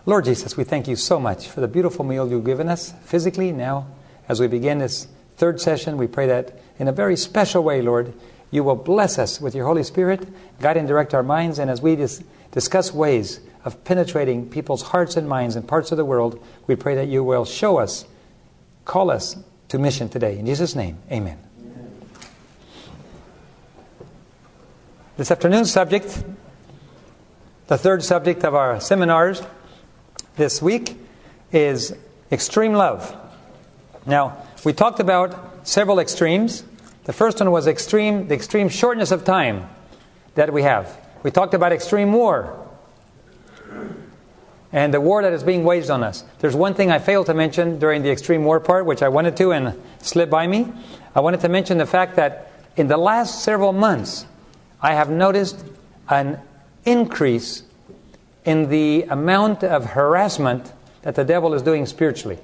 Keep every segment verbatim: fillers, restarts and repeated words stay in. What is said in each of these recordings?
Lord Jesus, we thank you so much for the beautiful meal you've given us physically. Now, as we begin this third session, we pray that in a very special way, Lord, you will bless us with your Holy Spirit, guide and direct our minds, and as we dis- discuss ways of penetrating people's hearts and minds in parts of the world, we pray that you will show us, call us to mission today. In Jesus' name, amen. Amen. This afternoon's subject, the third subject of our seminars this week, is extreme love. Now, we talked about several extremes. The first one was extreme, the extreme shortness of time that we have. We talked about extreme war and the war that is being waged on us. There's one thing I failed to mention during the extreme war part, which I wanted to and slipped by me. I wanted to mention the fact that in the last several months, I have noticed an increase in the amount of harassment that the devil is doing spiritually.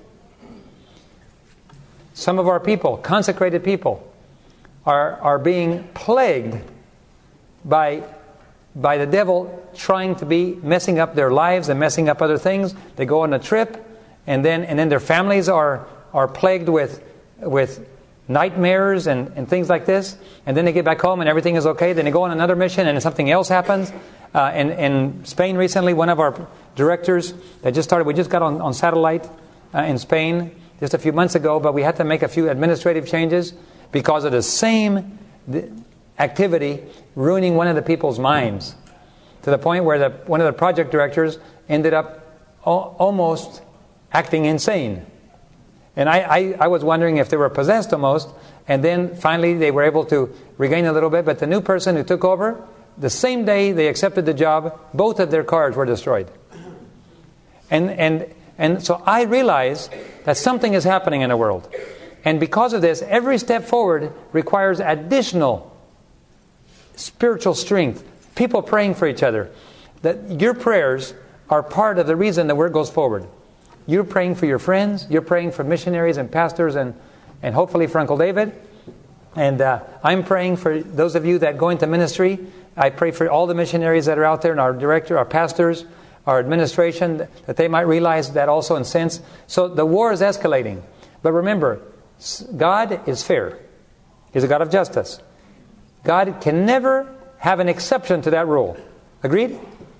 Some of our people, consecrated people, are, are being plagued by, by the devil trying to be messing up their lives and messing up other things. They go on a trip, and then and then their families are, are plagued with, with nightmares and, and things like this. And then they get back home and everything is okay. Then they go on another mission and something else happens. Uh, in, in Spain recently, one of our directors that just started, we just got on, on satellite uh, in Spain just a few months ago, but we had to make a few administrative changes because of the same activity ruining one of the people's minds, to the point where the, one of the project directors ended up al- almost acting insane. And I, I, I was wondering if they were possessed almost, and then finally they were able to regain a little bit, but the new person who took over, the same day they accepted the job, both of their cars were destroyed. And and and so I realized that something is happening in the world. And because of this, every step forward requires additional spiritual strength. People praying for each other. That your prayers are part of the reason the word goes forward. You're praying for your friends. You're praying for missionaries and pastors and, and hopefully for Uncle David. And uh, I'm praying for those of you that go into ministry. I pray for all the missionaries that are out there and our director, our pastors, our administration, that they might realize that also in sense. So the war is escalating. But remember, God is fair. He's a God of justice. God can never have an exception to that rule. Agreed?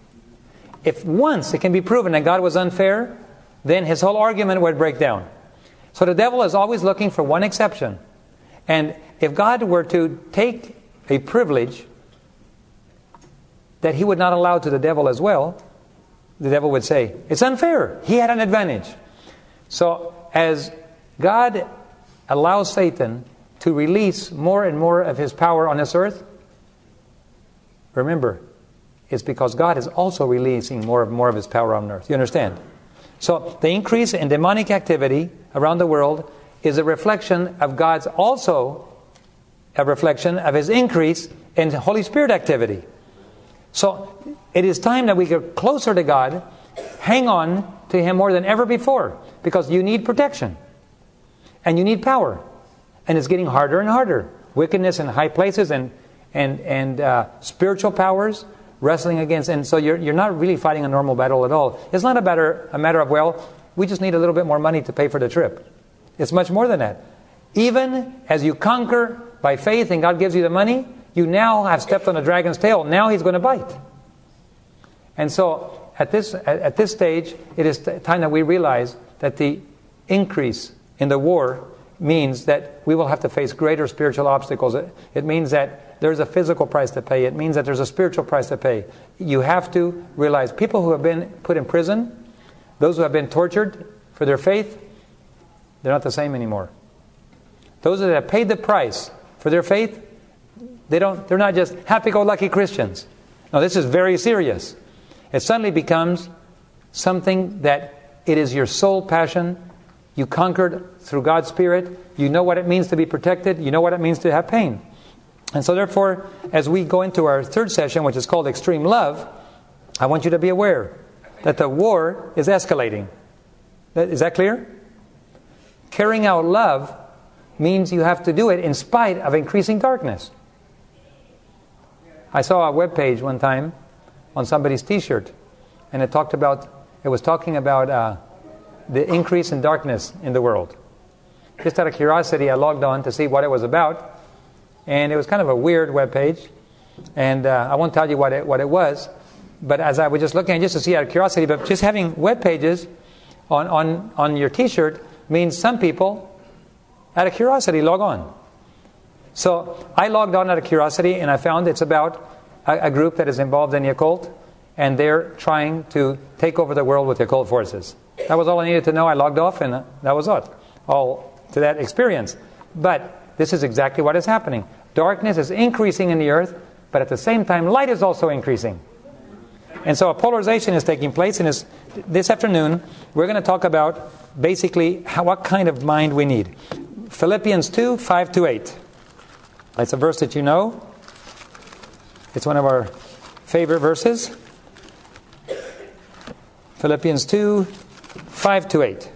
If once it can be proven that God was unfair, then his whole argument would break down. So the devil is always looking for one exception. And if God were to take a privilege that he would not allow to the devil as well, the devil would say, it's unfair. He had an advantage. So as God allows Satan to release more and more of his power on this earth, remember, it's because God is also releasing more and more of his power on earth. You understand? So the increase in demonic activity around the world is a reflection of God's, also a reflection of his increase in Holy Spirit activity. So it is time that we get closer to God, hang on to him more than ever before, because you need protection and you need power, and it's getting harder and harder. Wickedness in high places and and and uh, spiritual powers wrestling against, and so you're you're not really fighting a normal battle at all. It's not a matter a matter of, well, we just need a little bit more money to pay for the trip. It's much more than that. Even as you conquer by faith and God gives you the money, you now have stepped on a dragon's tail. Now he's going to bite. And so at this at this stage, it is time that we realize that the increase in the war means that we will have to face greater spiritual obstacles. It, it means that there's a physical price to pay. It means that there's a spiritual price to pay. You have to realize people who have been put in prison, those who have been tortured for their faith, they're not the same anymore. Those that have paid the price for their faith, they don't, they're not just happy-go-lucky Christians. No, this is very serious. It suddenly becomes something that it is your sole passion. You conquered through God's Spirit. You know what it means to be protected. You know what it means to have pain. And so therefore, as we go into our third session, which is called Extreme Love, I want you to be aware that the war is escalating. Is that clear? Carrying out love means you have to do it in spite of increasing darkness. I saw a web page one time on somebody's t-shirt, and it talked about It was talking about uh, the increase in darkness in the world. Just out of curiosity, I logged on to see what it was about. And it was kind of a weird web page. And uh, I won't tell you what it, what it was. But as I was just looking at it just to see out of curiosity, but just having web pages on, on, on your T-shirt means some people, out of curiosity, log on. So I logged on out of curiosity, and I found it's about a, a group that is involved in the occult, and they're trying to take over the world with the occult forces. That was all I needed to know. I logged off, and that was it. All to that experience. But this is exactly what is happening. Darkness is increasing in the earth, but at the same time, light is also increasing. And so a polarization is taking place, and this, this afternoon, we're going to talk about basically how, what kind of mind we need. Philippians two, five to eight. That's a verse that you know. It's one of our favorite verses. Philippians two, five to eight.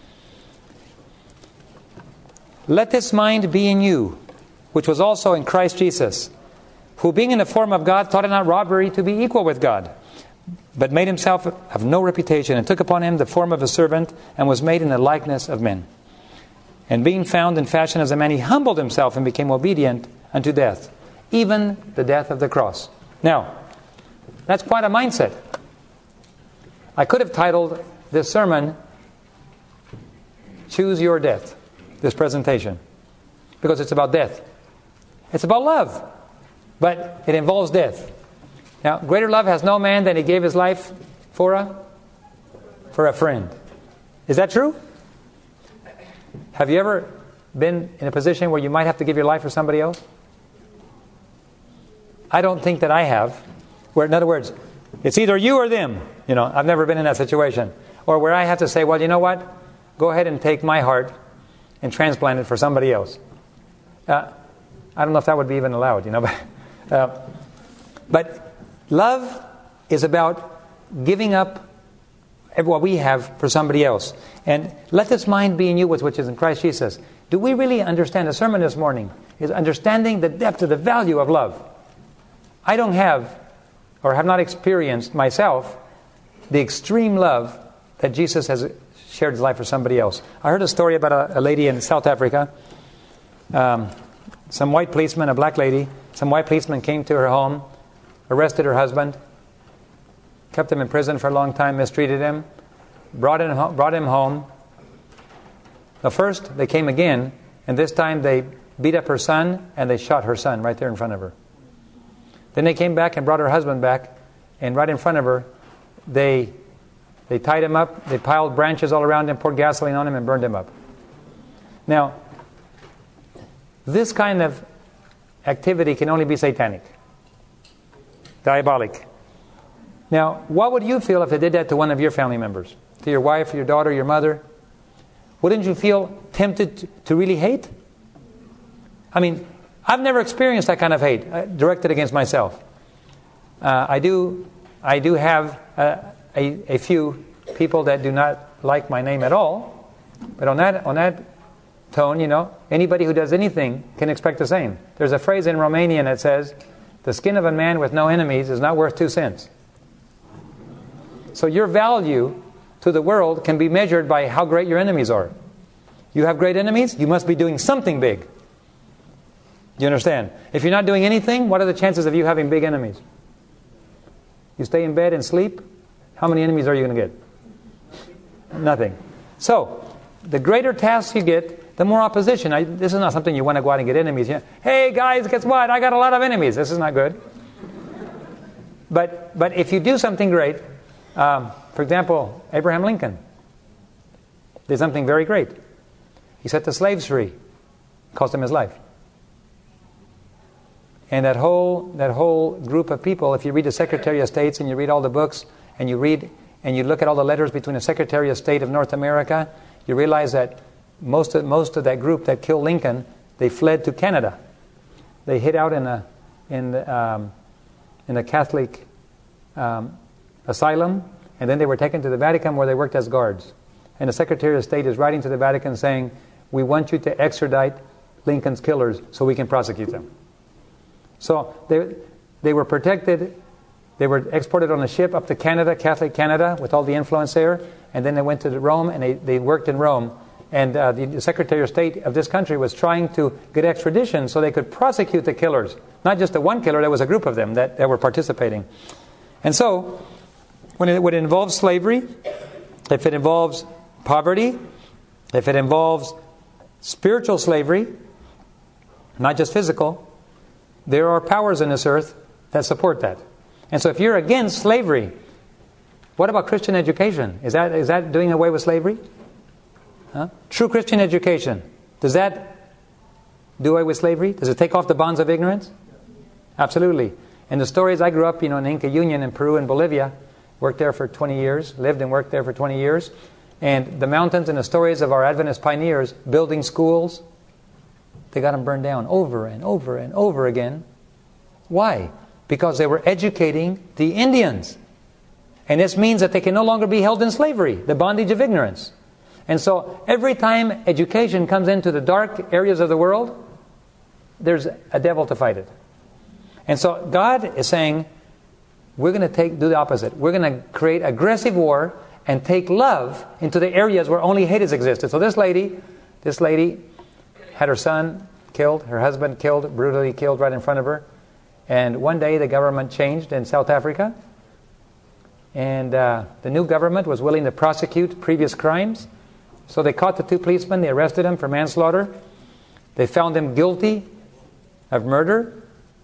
Let this mind be in you, which was also in Christ Jesus, who being in the form of God thought it not robbery to be equal with God, but made himself of no reputation, and took upon him the form of a servant, and was made in the likeness of men. And being found in fashion as a man, he humbled himself and became obedient unto death, even the death of the cross. Now, that's quite a mindset. I could have titled this sermon, Choose Your Death, this presentation, because it's about death. It's about love, but it involves death. Now, greater love has no man than he gave his life for a, for a friend. Is that true? Have you ever been in a position where you might have to give your life for somebody else? I don't think that I have. Where, in other words, it's either you or them. You know, I've never been in that situation. Or where I have to say, well, you know what? Go ahead and take my heart and transplant it for somebody else. Uh, I don't know if that would be even allowed, you know. But, uh, but love is about giving up what we have for somebody else. And let this mind be in you, which is in Christ Jesus. Do we really understand? The sermon this morning is understanding the depth of the value of love. I don't have, or have not experienced myself, the extreme love that Jesus has shared his life for somebody else. I heard a story about a, a lady in South Africa. Um, some white policeman, a black lady, some white policeman came to her home, arrested her husband, kept him in prison for a long time, mistreated him, brought him, brought him home. The first, they came again, and this time they beat up her son, and they shot her son right there in front of her. Then they came back and brought her husband back, and right in front of her, they they tied him up, they piled branches all around him, poured gasoline on him, and burned him up. Now, this kind of activity can only be satanic, diabolic. Now, what would you feel if they did that to one of your family members? To your wife, your daughter, your mother? Wouldn't you feel tempted to, to really hate? I mean, I've never experienced that kind of hate uh, directed against myself. Uh, I do I do have uh, a, a few people that do not like my name at all. But on that on that tone, you know, anybody who does anything can expect the same. There's a phrase in Romanian that says, the skin of a man with no enemies is not worth two cents. So your value to the world can be measured by how great your enemies are. You have great enemies, you must be doing something big. Do you understand? If you're not doing anything, what are the chances of you having big enemies? You stay in bed and sleep, how many enemies are you going to get? Nothing. So, the greater tasks you get, the more opposition. I, this is not something you want to go out and get enemies. You know, hey guys, guess what? I got a lot of enemies. This is not good. But but if you do something great, um, for example, Abraham Lincoln did something very great. He set the slaves free. Cost him his life. And that whole that whole group of people, if you read the Secretary of States and you read all the books and you read and you look at all the letters between the Secretary of State of North America, you realize that most of most of that group that killed Lincoln, they fled to Canada. They hid out in a in the, um, in a Catholic um, asylum, and then they were taken to the Vatican where they worked as guards. And the Secretary of State is writing to the Vatican saying, "We want you to extradite Lincoln's killers so we can prosecute them." So they they were protected They were exported on a ship up to Canada, Catholic Canada, with all the influence there. And then they went to Rome, and they, they worked in Rome. And uh, the Secretary of State of this country was trying to get extradition so they could prosecute the killers. Not just the one killer, there was a group of them that, that were participating. And so, when it would involve slavery, if it involves poverty, if it involves spiritual slavery, not just physical, there are powers in this earth that support that. And so if you're against slavery, what about Christian education? Is that is that doing away with slavery? Huh? True Christian education, does that do away with slavery? Does it take off the bonds of ignorance? Absolutely. In the stories, I grew up, you know, in Inca Union in Peru and Bolivia, worked there for twenty years, lived and worked there for twenty years. And the mountains and the stories of our Adventist pioneers building schools, they got them burned down over and over and over again. Why? Because they were educating the Indians. And this means that they can no longer be held in slavery, the bondage of ignorance. And so every time education comes into the dark areas of the world, there's a devil to fight it. And so God is saying, we're going to take do the opposite. We're going to create aggressive war and take love into the areas where only hate has existed. So this lady, this lady had her son killed, her husband killed, brutally killed right in front of her. And one day the government changed in South Africa. And uh, the new government was willing to prosecute previous crimes. So they caught the two policemen, they arrested them for manslaughter. They found them guilty of murder.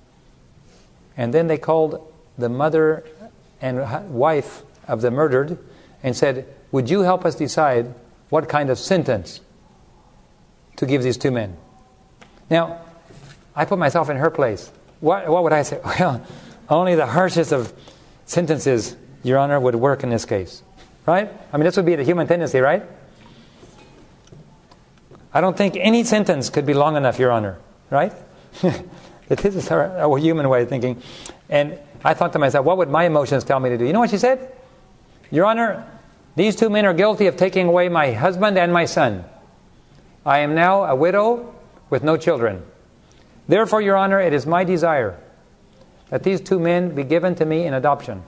And then they called the mother and wife of the murdered and said, would you help us decide what kind of sentence to give these two men? Now, I put myself in her place. What, what would I say? Well, only the harshest of sentences, Your Honor, would work in this case. Right? I mean, this would be the human tendency, right? I don't think any sentence could be long enough, Your Honor. Right? This is our, our human way of thinking. And I thought to myself, what would my emotions tell me to do? You know what she said? Your Honor, these two men are guilty of taking away my husband and my son. I am now a widow with no children. Therefore, Your Honor, it is my desire that these two men be given to me in adoption.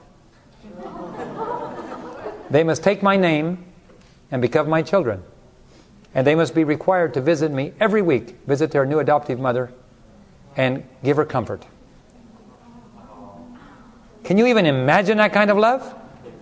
They must take my name and become my children. And they must be required to visit me every week, visit their new adoptive mother, and give her comfort. Can you even imagine that kind of love?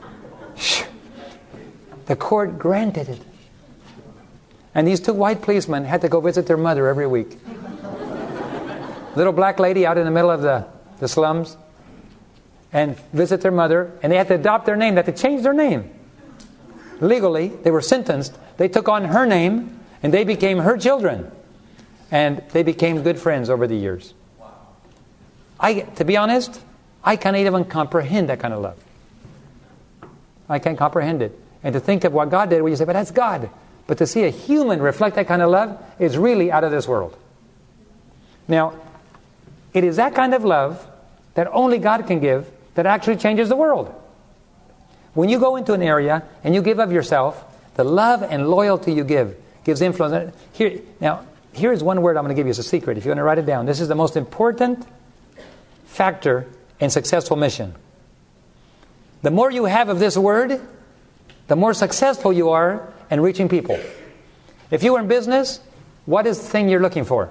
The court granted it. And these two white policemen had to go visit their mother every week. Little black lady out in the middle of the, the slums, and visit their mother, and they had to adopt their name. They had to change their name. Legally, they were sentenced. They took on her name, and they became her children. And they became good friends over the years. I, to be honest, I can't even comprehend that kind of love. I can't comprehend it. And to think of what God did, where you say, but that's God. But to see a human reflect that kind of love is really out of this world. Now, it is that kind of love that only God can give that actually changes the world. When you go into an area and you give of yourself, the love and loyalty you give gives influence. Here, now, here's one word I'm going to give you as a secret. If you want to write it down, this is the most important factor in successful mission. The more you have of this word, the more successful you are in reaching people. If you were in business, what is the thing you're looking for?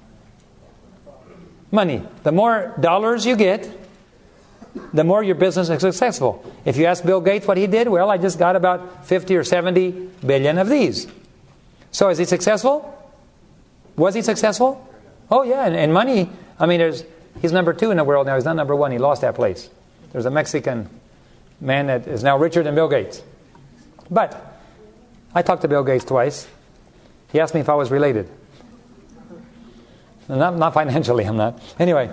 Money. The more dollars you get, the more your business is successful. If you ask Bill Gates what he did, well, I just got about fifty or seventy billion of these. So is he successful? Was he successful? Oh yeah, and, and money, I mean, there's he's number two in the world now. He's not number one. He lost that place. There's a Mexican man that is now richer than Bill Gates. But I talked to Bill Gates twice. He asked me if I was related. Not, not financially, I'm not. Anyway.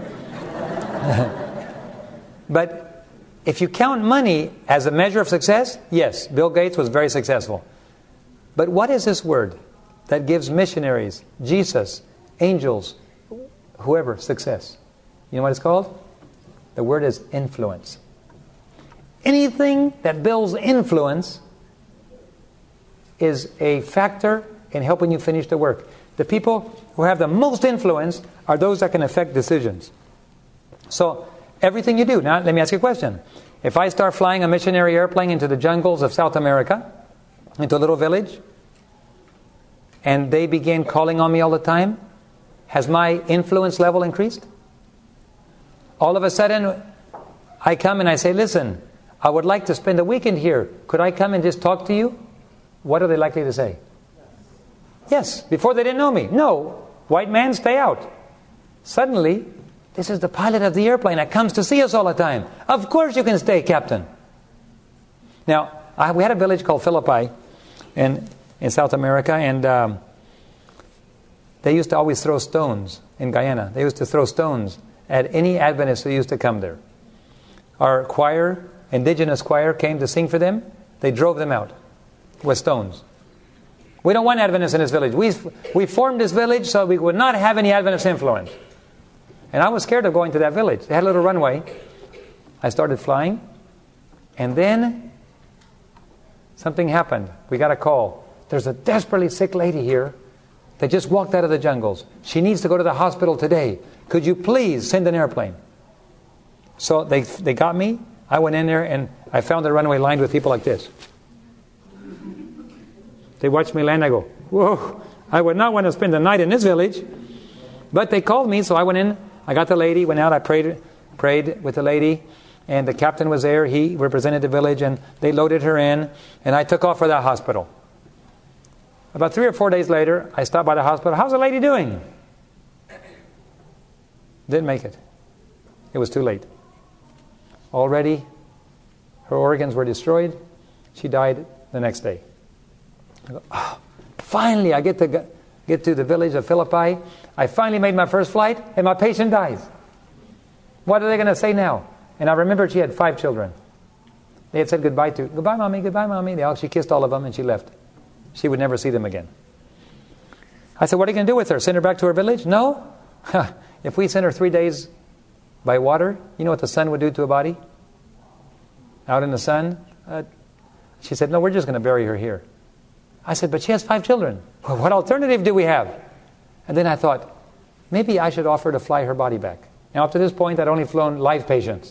But if you count money as a measure of success, yes, Bill Gates was very successful. But what is this word that gives missionaries, Jesus, angels, whoever, success? You know what it's called? The word is influence. Anything that builds influence is a factor in helping you finish the work. The people who have the most influence are those that can affect decisions. So Everything you do. Now, let me ask you a question. If I start flying a missionary airplane into the jungles of South America, into a little village, and they begin calling on me all the time, has my influence level increased? All of a sudden, I come and I say, listen, I would like to spend a weekend here. Could I come and just talk to you? What are they likely to say? Yes. Before they didn't know me. No. White man, stay out. Suddenly, this is the pilot of the airplane that comes to see us all the time. Of course you can stay, Captain. Now, I, we had a village called Philippi in, in South America, and um, they used to always throw stones in Guyana. They used to throw stones at any Adventist who used to come there. Our choir, indigenous choir, came to sing for them. They drove them out with stones. We don't want Adventists in this village. We, we formed this village so we would not have any Adventist influence. And I was scared of going to that village. They had a little runway. I started flying. And then something happened. We got a call. There's a desperately sick lady here that just walked out of the jungles. She needs to go to the hospital today. Could you please send an airplane? So they they got me. I went in there and I found the runway lined with people like this. They watched me land. I go, whoa, I would not want to spend the night in this village. But they called me, so I went in. I got the lady, went out, I prayed prayed with the lady, and the captain was there. He represented the village, and they loaded her in, and I took off for that hospital. About three or four days later, I stopped by the hospital. How's the lady doing? Didn't make it. It was too late. Already, her organs were destroyed. She died the next day. I go, oh, finally, I get to get to the village of Philippi. I finally made my first flight, and my patient dies. What are they going to say now? And I remembered she had five children. They had said goodbye to, goodbye, Mommy, goodbye, Mommy. They all, she kissed all of them, and she left. She would never see them again. I said, what are you going to do with her? Send her back to her village? No. If we sent her three days by water, you know what the sun would do to a body? Out in the sun? Uh, she said, no, we're just going to bury her here. I said, but she has five children. Well, what alternative do we have? And then I thought, maybe I should offer to fly her body back. Now, up to this point, I'd only flown live patients.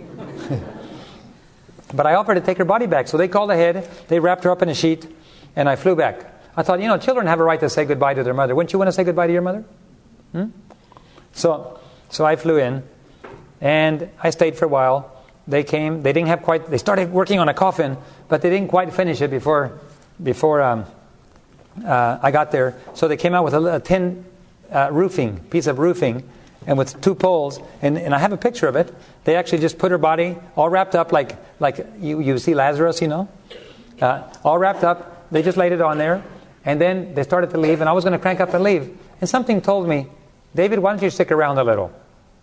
But I offered to take her body back. So they called ahead. They wrapped her up in a sheet, and I flew back. I thought, you know, children have a right to say goodbye to their mother. Wouldn't you want to say goodbye to your mother? Hmm? So, so I flew in, and I stayed for a while. They came. They didn't have quite. They started working on a coffin, but they didn't quite finish it before, before um, uh, I got there. So they came out with a, a tin uh, roofing, piece of roofing, and with two poles. And, and I have a picture of it. They actually just put her body all wrapped up like like you, you see Lazarus, you know, uh, all wrapped up. They just laid it on there, and then they started to leave. And I was going to crank up and leave, and something told me, David, why don't you stick around a little?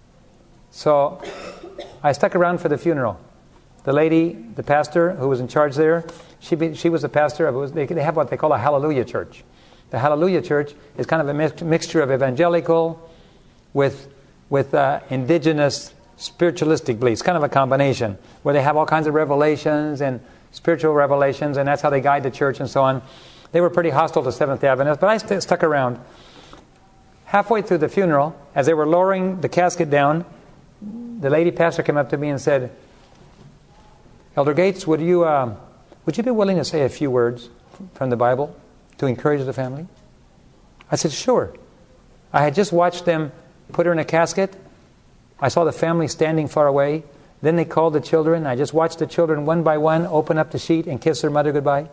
So I stuck around for the funeral. The lady, the pastor who was in charge there, she be, she was the pastor of, it was, they, they have what they call a Hallelujah Church. The Hallelujah Church is kind of a mix, mixture of evangelical with with uh, indigenous spiritualistic beliefs, kind of a combination, where they have all kinds of revelations and spiritual revelations, and that's how they guide the church and so on. They were pretty hostile to Seventh-day Adventists, but I st- stuck around. Halfway through the funeral, as they were lowering the casket down, the lady pastor came up to me and said, Elder Gates, would you uh, would you be willing to say a few words from the Bible to encourage the family? I said, sure. I had just watched them put her in a casket. I saw the family standing far away. Then they called the children. I just watched the children one by one open up the sheet and kiss their mother goodbye.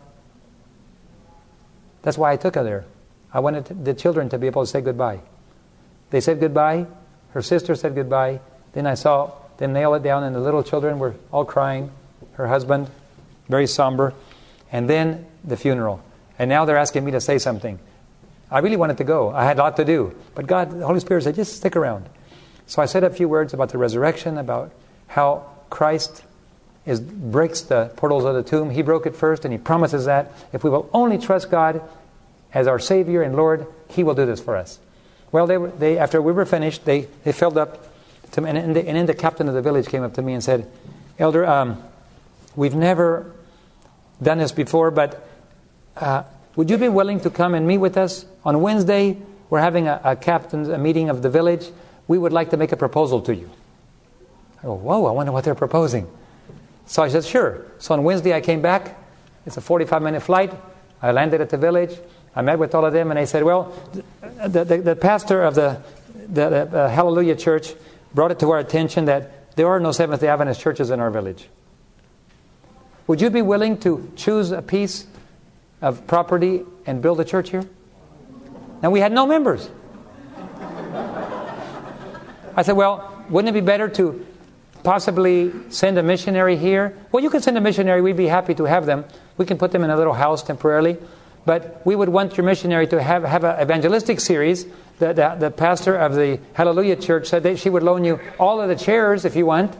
That's why I took her there. I wanted the children to be able to say goodbye. They said goodbye. Her sister said goodbye. Then I saw them nail it down, and the little children were all crying. Her husband, very somber. And then the funeral. And now they're asking me to say something. I really wanted to go. I had a lot to do. But God, the Holy Spirit said, just stick around. So I said a few words about the resurrection, about how Christ is breaks the portals of the tomb. He broke it first, and He promises that if we will only trust God as our Savior and Lord, He will do this for us. Well, they were, they after we were finished, they, they filled up, to, and, and, the, and then the captain of the village came up to me and said, Elder, um, we've never done this before, but uh, would you be willing to come and meet with us on Wednesday? We're having a, a captain's a meeting of the village. We would like to make a proposal to you. I go, whoa, I wonder what they're proposing. So I said, sure. So on Wednesday I came back. It's a forty-five minute flight. I landed at the village. I met with all of them, and they said, well, the, the, the pastor of the, the, the uh, Hallelujah Church brought it to our attention that there are no Seventh-day Adventist churches in our village. Would you be willing to choose a piece of property and build a church here? Now, we had no members. I said, well, wouldn't it be better to possibly send a missionary here? Well, you can send a missionary. We'd be happy to have them. We can put them in a little house temporarily. But we would want your missionary to have, have an evangelistic series. The, the, the pastor of the Hallelujah Church said that she would loan you all of the chairs if you want.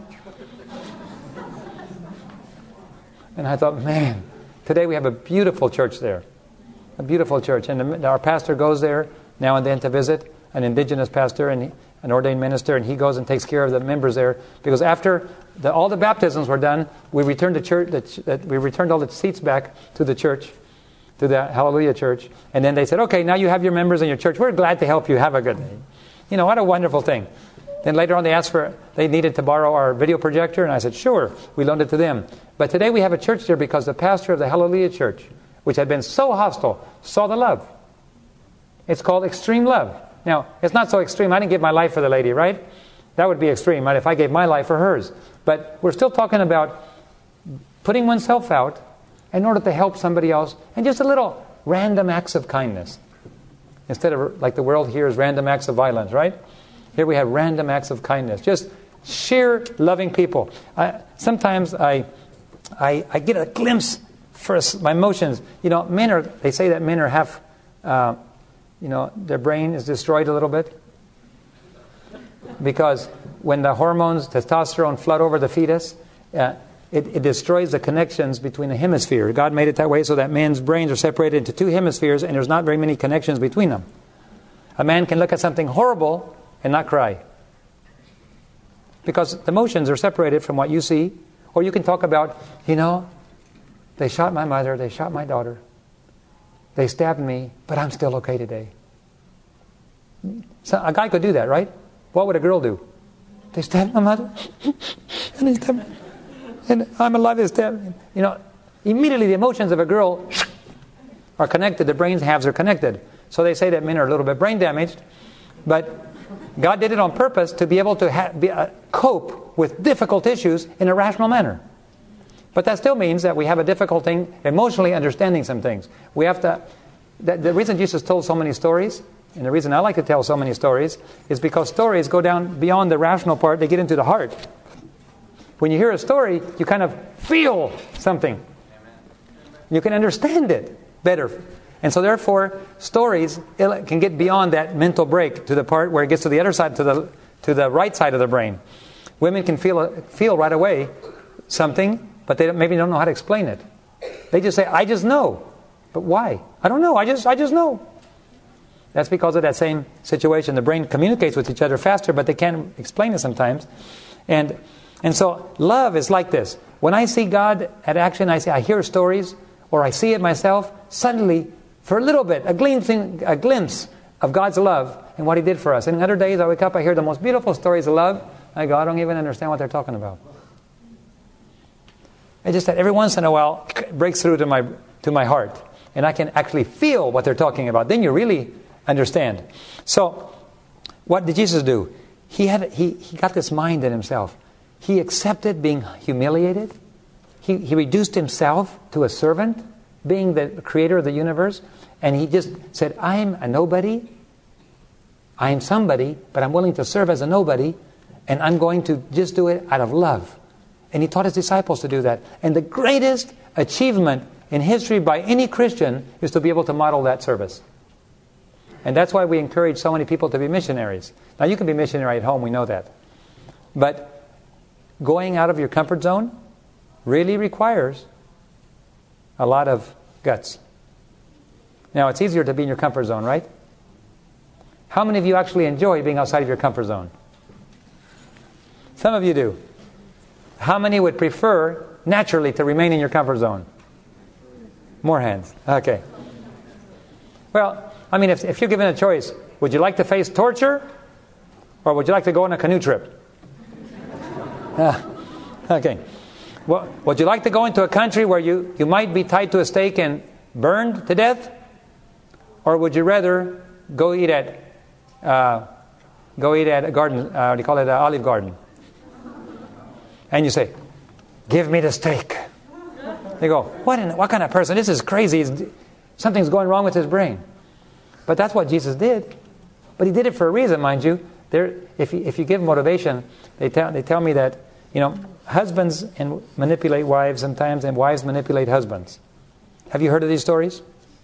And I thought, man, today we have a beautiful church there. A beautiful church. And the, our pastor goes there now and then to visit, an indigenous pastor and an ordained minister, and he goes and takes care of the members there. Because after the, all the baptisms were done, we returned the church. The, the, we returned all the seats back to the church, to the Hallelujah Church. And then they said, okay, now you have your members in your church. We're glad to help you. Have a good day. You know, what a wonderful thing. Then later on they asked for, they needed to borrow our video projector, and I said, sure. We loaned it to them. But today we have a church there because the pastor of the Hallelujah Church, which had been so hostile, saw the love. It's called extreme love. Now, it's not so extreme. I didn't give my life for the lady, right? That would be extreme, right? If I gave my life for hers. But we're still talking about putting oneself out in order to help somebody else, and just a little random acts of kindness. Instead of, like the world here is random acts of violence, right? Here we have random acts of kindness. Just sheer loving people. I, sometimes I, I, I get a glimpse for my emotions. You know, men are, they say that men are half, uh, you know, their brain is destroyed a little bit. Because when the hormones, testosterone, flood over the fetus, uh, It, it destroys the connections between the hemispheres. God made it that way so that man's brains are separated into two hemispheres, and there's not very many connections between them. A man can look at something horrible and not cry, because the emotions are separated from what you see. Or you can talk about, you know, they shot my mother, they shot my daughter, they stabbed me, but I'm still okay today. So a guy could do that, right? What would a girl do? They stabbed my mother, and they stabbed me. And I'm alive this time. You know, immediately the emotions of a girl are connected. The brain halves are connected. So they say that men are a little bit brain damaged. But God did it on purpose to be able to ha- be, uh, cope with difficult issues in a rational manner. But that still means that we have a difficulty emotionally understanding some things. We have to... The, the reason Jesus told so many stories, and the reason I like to tell so many stories, is because stories go down beyond the rational part. They get into the heart. When you hear a story, you kind of feel something. You can understand it better. And so therefore, stories can get beyond that mental break to the part where it gets to the other side, to the to the right side of the brain. Women can feel feel right away something, but they don't, maybe don't know how to explain it. They just say, I just know. But why? I don't know. I just I just know. That's because of that same situation. The brain communicates with each other faster, but they can't explain it sometimes. And And so love is like this. When I see God at action, I see, I hear stories, or I see it myself, suddenly, for a little bit, a glimpse, a glimpse of God's love and what He did for us. And other days I wake up, I hear the most beautiful stories of love. I go, I don't even understand what they're talking about. It's just that every once in a while, it breaks through to my, to my heart. And I can actually feel what they're talking about. Then you really understand. So, what did Jesus do? He had, he, he got this mind in Himself. He accepted being humiliated. He, he reduced Himself to a servant, being the creator of the universe. And He just said, I'm a nobody. I am somebody, but I'm willing to serve as a nobody. And I'm going to just do it out of love. And He taught His disciples to do that. And the greatest achievement in history by any Christian is to be able to model that service. And that's why we encourage so many people to be missionaries. Now, you can be missionary at home, we know that. But going out of your comfort zone really requires a lot of guts. Now, it's easier to be in your comfort zone, right? How many of you actually enjoy being outside of your comfort zone? Some of you do. How many would prefer naturally to remain in your comfort zone? More hands. Okay. Well, I mean, if, if you're given a choice, would you like to face torture, or would you like to go on a canoe trip? Uh, okay. Well, would you like to go into a country where you, you might be tied to a stake and burned to death? Or would you rather go eat at uh, go eat at a garden, uh, what do you call it, an Olive Garden? And you say, give me the steak. They go, what, in, what kind of person? This is crazy. It's, something's going wrong with his brain. But that's what Jesus did. But he did it for a reason, mind you. There, if you, if you give motivation, they tell they tell me that, you know, husbands and manipulate wives sometimes, and wives manipulate husbands. Have you heard of these stories?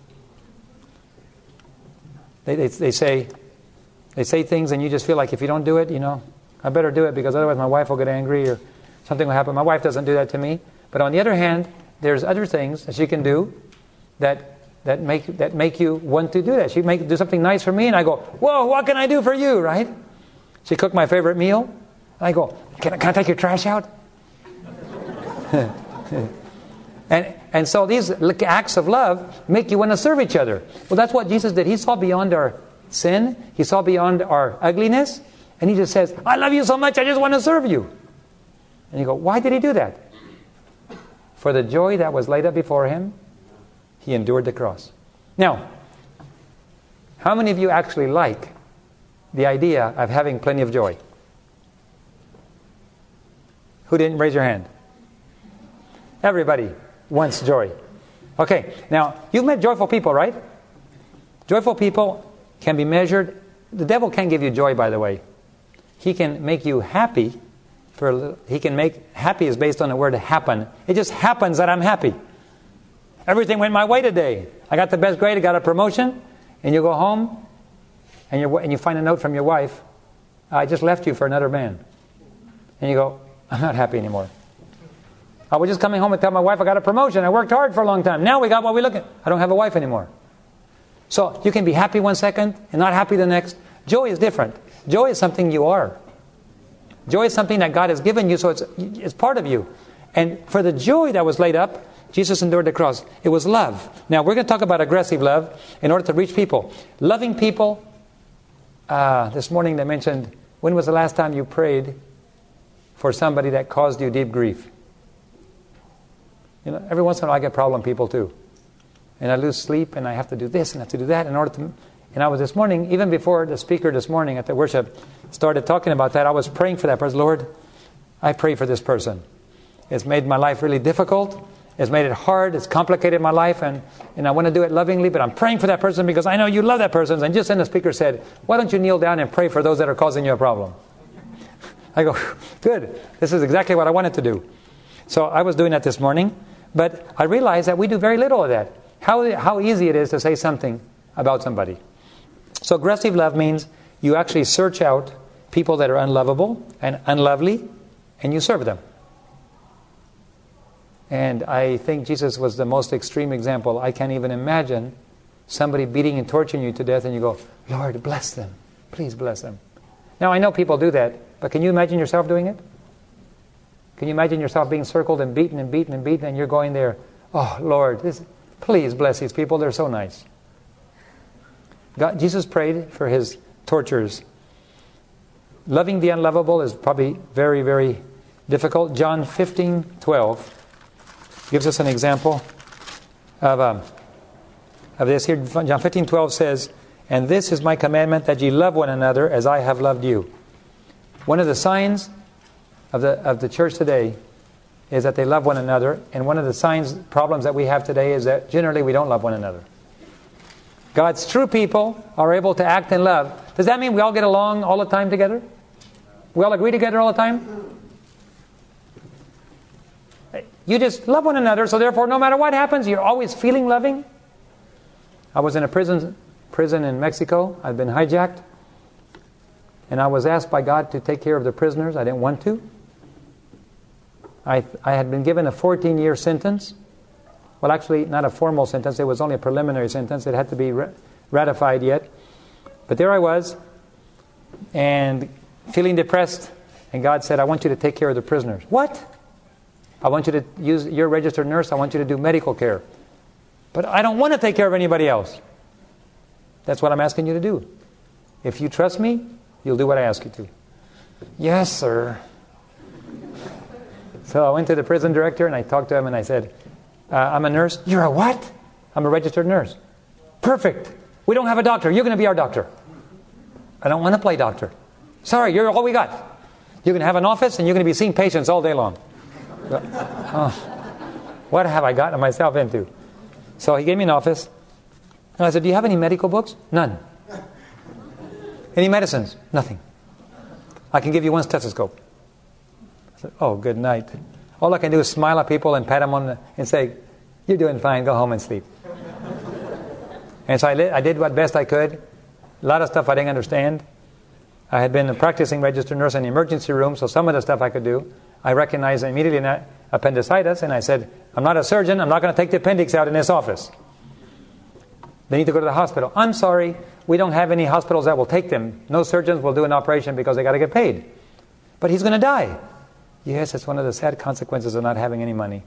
They, they they say they say things, and you just feel like if you don't do it, you know, I better do it because otherwise my wife will get angry or something will happen. My wife doesn't do that to me. But on the other hand, there's other things that she can do that that make that make you want to do that. She make do something nice for me, and I go, whoa, what can I do for you, right? She cooked my favorite meal, and I go, can I, can I take your trash out? and and so these acts of love make you want to serve each other. Well, that's what Jesus did. He saw beyond our sin. He saw beyond our ugliness, and he just says, I love you so much, I just want to serve you. And you go, why did he do that? For the joy that was laid up before him, he endured the cross. Now, how many of you actually like the idea of having plenty of joy? Who didn't raise your hand? Everybody wants joy. Okay, now, you've met joyful people, right? Joyful people can be measured. The devil can't give you joy, by the way. He can make you happy. For a little, he can make, happy is based on the word happen. It just happens that I'm happy. Everything went my way today. I got the best grade, I got a promotion, and you go home, and you and you find a note from your wife, I just left you for another man. And you go, I'm not happy anymore. I was just coming home and tell my wife I got a promotion. I worked hard for a long time. Now we got what we look at. I don't have a wife anymore. So you can be happy one second and not happy the next. Joy is different. Joy is something you are. Joy is something that God has given you, so it's it's part of you. And for the joy that was laid up, Jesus endured the cross. It was love. Now, we're going to talk about aggressive love in order to reach people. Loving people. Uh, this morning they mentioned, when was the last time you prayed for somebody that caused you deep grief? You know, every once in a while I get problem people too. And I lose sleep, and I have to do this and I have to do that in order to... And I was this morning, even before the speaker this morning at the worship started talking about that, I was praying for that person. Lord, I pray for this person. It's made my life really difficult. It's made it hard. It's complicated my life. And, and I want to do it lovingly, but I'm praying for that person because I know you love that person. And just then the speaker said, why don't you kneel down and pray for those that are causing you a problem? I go, good. This is exactly what I wanted to do. So I was doing that this morning. But I realized that we do very little of that. How, how easy it is to say something about somebody. So aggressive love means you actually search out people that are unlovable and unlovely, and you serve them. And I think Jesus was the most extreme example. I can't even imagine somebody beating and torturing you to death, and you go, Lord, bless them. Please bless them. Now, I know people do that, but can you imagine yourself doing it? Can you imagine yourself being circled and beaten and beaten and beaten, and you're going there, oh, Lord, this, please bless these people. They're so nice. God, Jesus prayed for his torturers. Loving the unlovable is probably very, very difficult. John fifteen twelve gives us an example of, um, of this. Here, John fifteen twelve says, and this is my commandment, that ye love one another as I have loved you. One of the signs of the of the church today is that they love one another. And one of the signs, problems that we have today is that generally we don't love one another. God's true people are able to act in love. Does that mean we all get along all the time together? We all agree together all the time? You just love one another, so therefore no matter what happens, you're always feeling loving. I was in a prison prison in Mexico. I'd been hijacked. And I was asked by God to take care of the prisoners. I didn't want to. I, I had been given a fourteen-year sentence. Well, actually, not a formal sentence. It was only a preliminary sentence. It had to be ra- ratified yet. But there I was, and feeling depressed. And God said, I want you to take care of the prisoners. What? I want you to use your registered nurse. I want you to do medical care. But I don't want to take care of anybody else. That's what I'm asking you to do. If you trust me, you'll do what I ask you to. Yes, sir. So I went to the prison director and I talked to him and I said, uh, I'm a nurse. You're a what? I'm a registered nurse. Perfect. We don't have a doctor. You're going to be our doctor. I don't want to play doctor. Sorry, you're all we got. You're going to have an office and you're going to be seeing patients all day long. Oh, what have I gotten myself into? So he gave me an office. And I said, do you have any medical books? None. Any medicines? Nothing. I can give you one stethoscope. I said, oh, good night. All I can do is smile at people and pat them on the, and say, you're doing fine, go home and sleep. And so I, li- I did what best I could. A lot of stuff I didn't understand. I had been a practicing registered nurse in the emergency room, so some of the stuff I could do. I recognized immediately an appendicitis, and I said, I'm not a surgeon, I'm not going to take the appendix out in this office. They need to go to the hospital. I'm sorry, we don't have any hospitals that will take them. No surgeons will do an operation because they got to get paid. But he's going to die. Yes, it's one of the sad consequences of not having any money.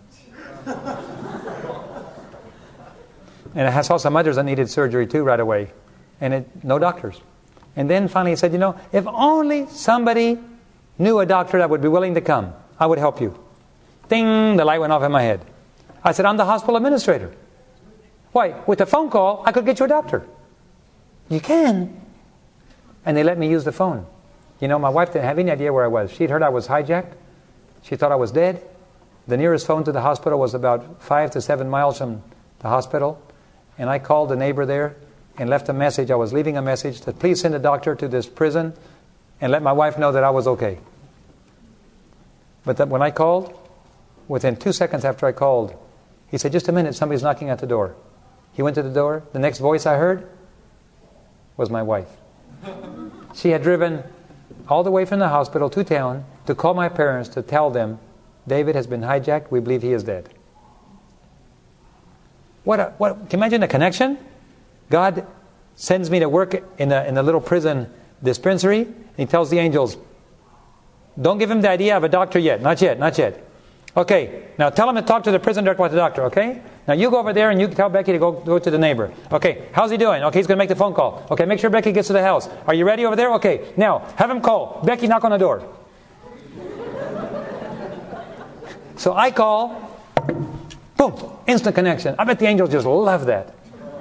And I saw some others that needed surgery too right away. And it, no doctors. And then finally he said, you know, if only somebody knew a doctor that would be willing to come, I would help you. Ding, the light went off in my head. I said, I'm the hospital administrator. Why, with a phone call, I could get you a doctor. You can. And they let me use the phone. You know, my wife didn't have any idea where I was. She'd heard I was hijacked. She thought I was dead. The nearest phone to the hospital was about five to seven miles from the hospital. And I called the neighbor there and left a message. I was leaving a message that please send a doctor to this prison and let my wife know that I was okay. But that when I called, within two seconds after I called, he said, just a minute, somebody's knocking at the door. He went to the door. The next voice I heard was my wife. She had driven all the way from the hospital to town to call my parents to tell them, David has been hijacked. We believe he is dead. What? A, what? Can you imagine the connection? God sends me to work in a, in a little prison dispensary. And he tells the angels, don't give him the idea of a doctor yet. Not yet, not yet. Okay, now tell him to talk to the prison director about the doctor, okay? Now you go over there and you tell Becky to go, go to the neighbor. Okay, how's he doing? Okay, he's going to make the phone call. Okay, make sure Becky gets to the house. Are you ready over there? Okay, now have him call. Becky, knock on the door. So I call. Boom, instant connection. I bet the angels just love that.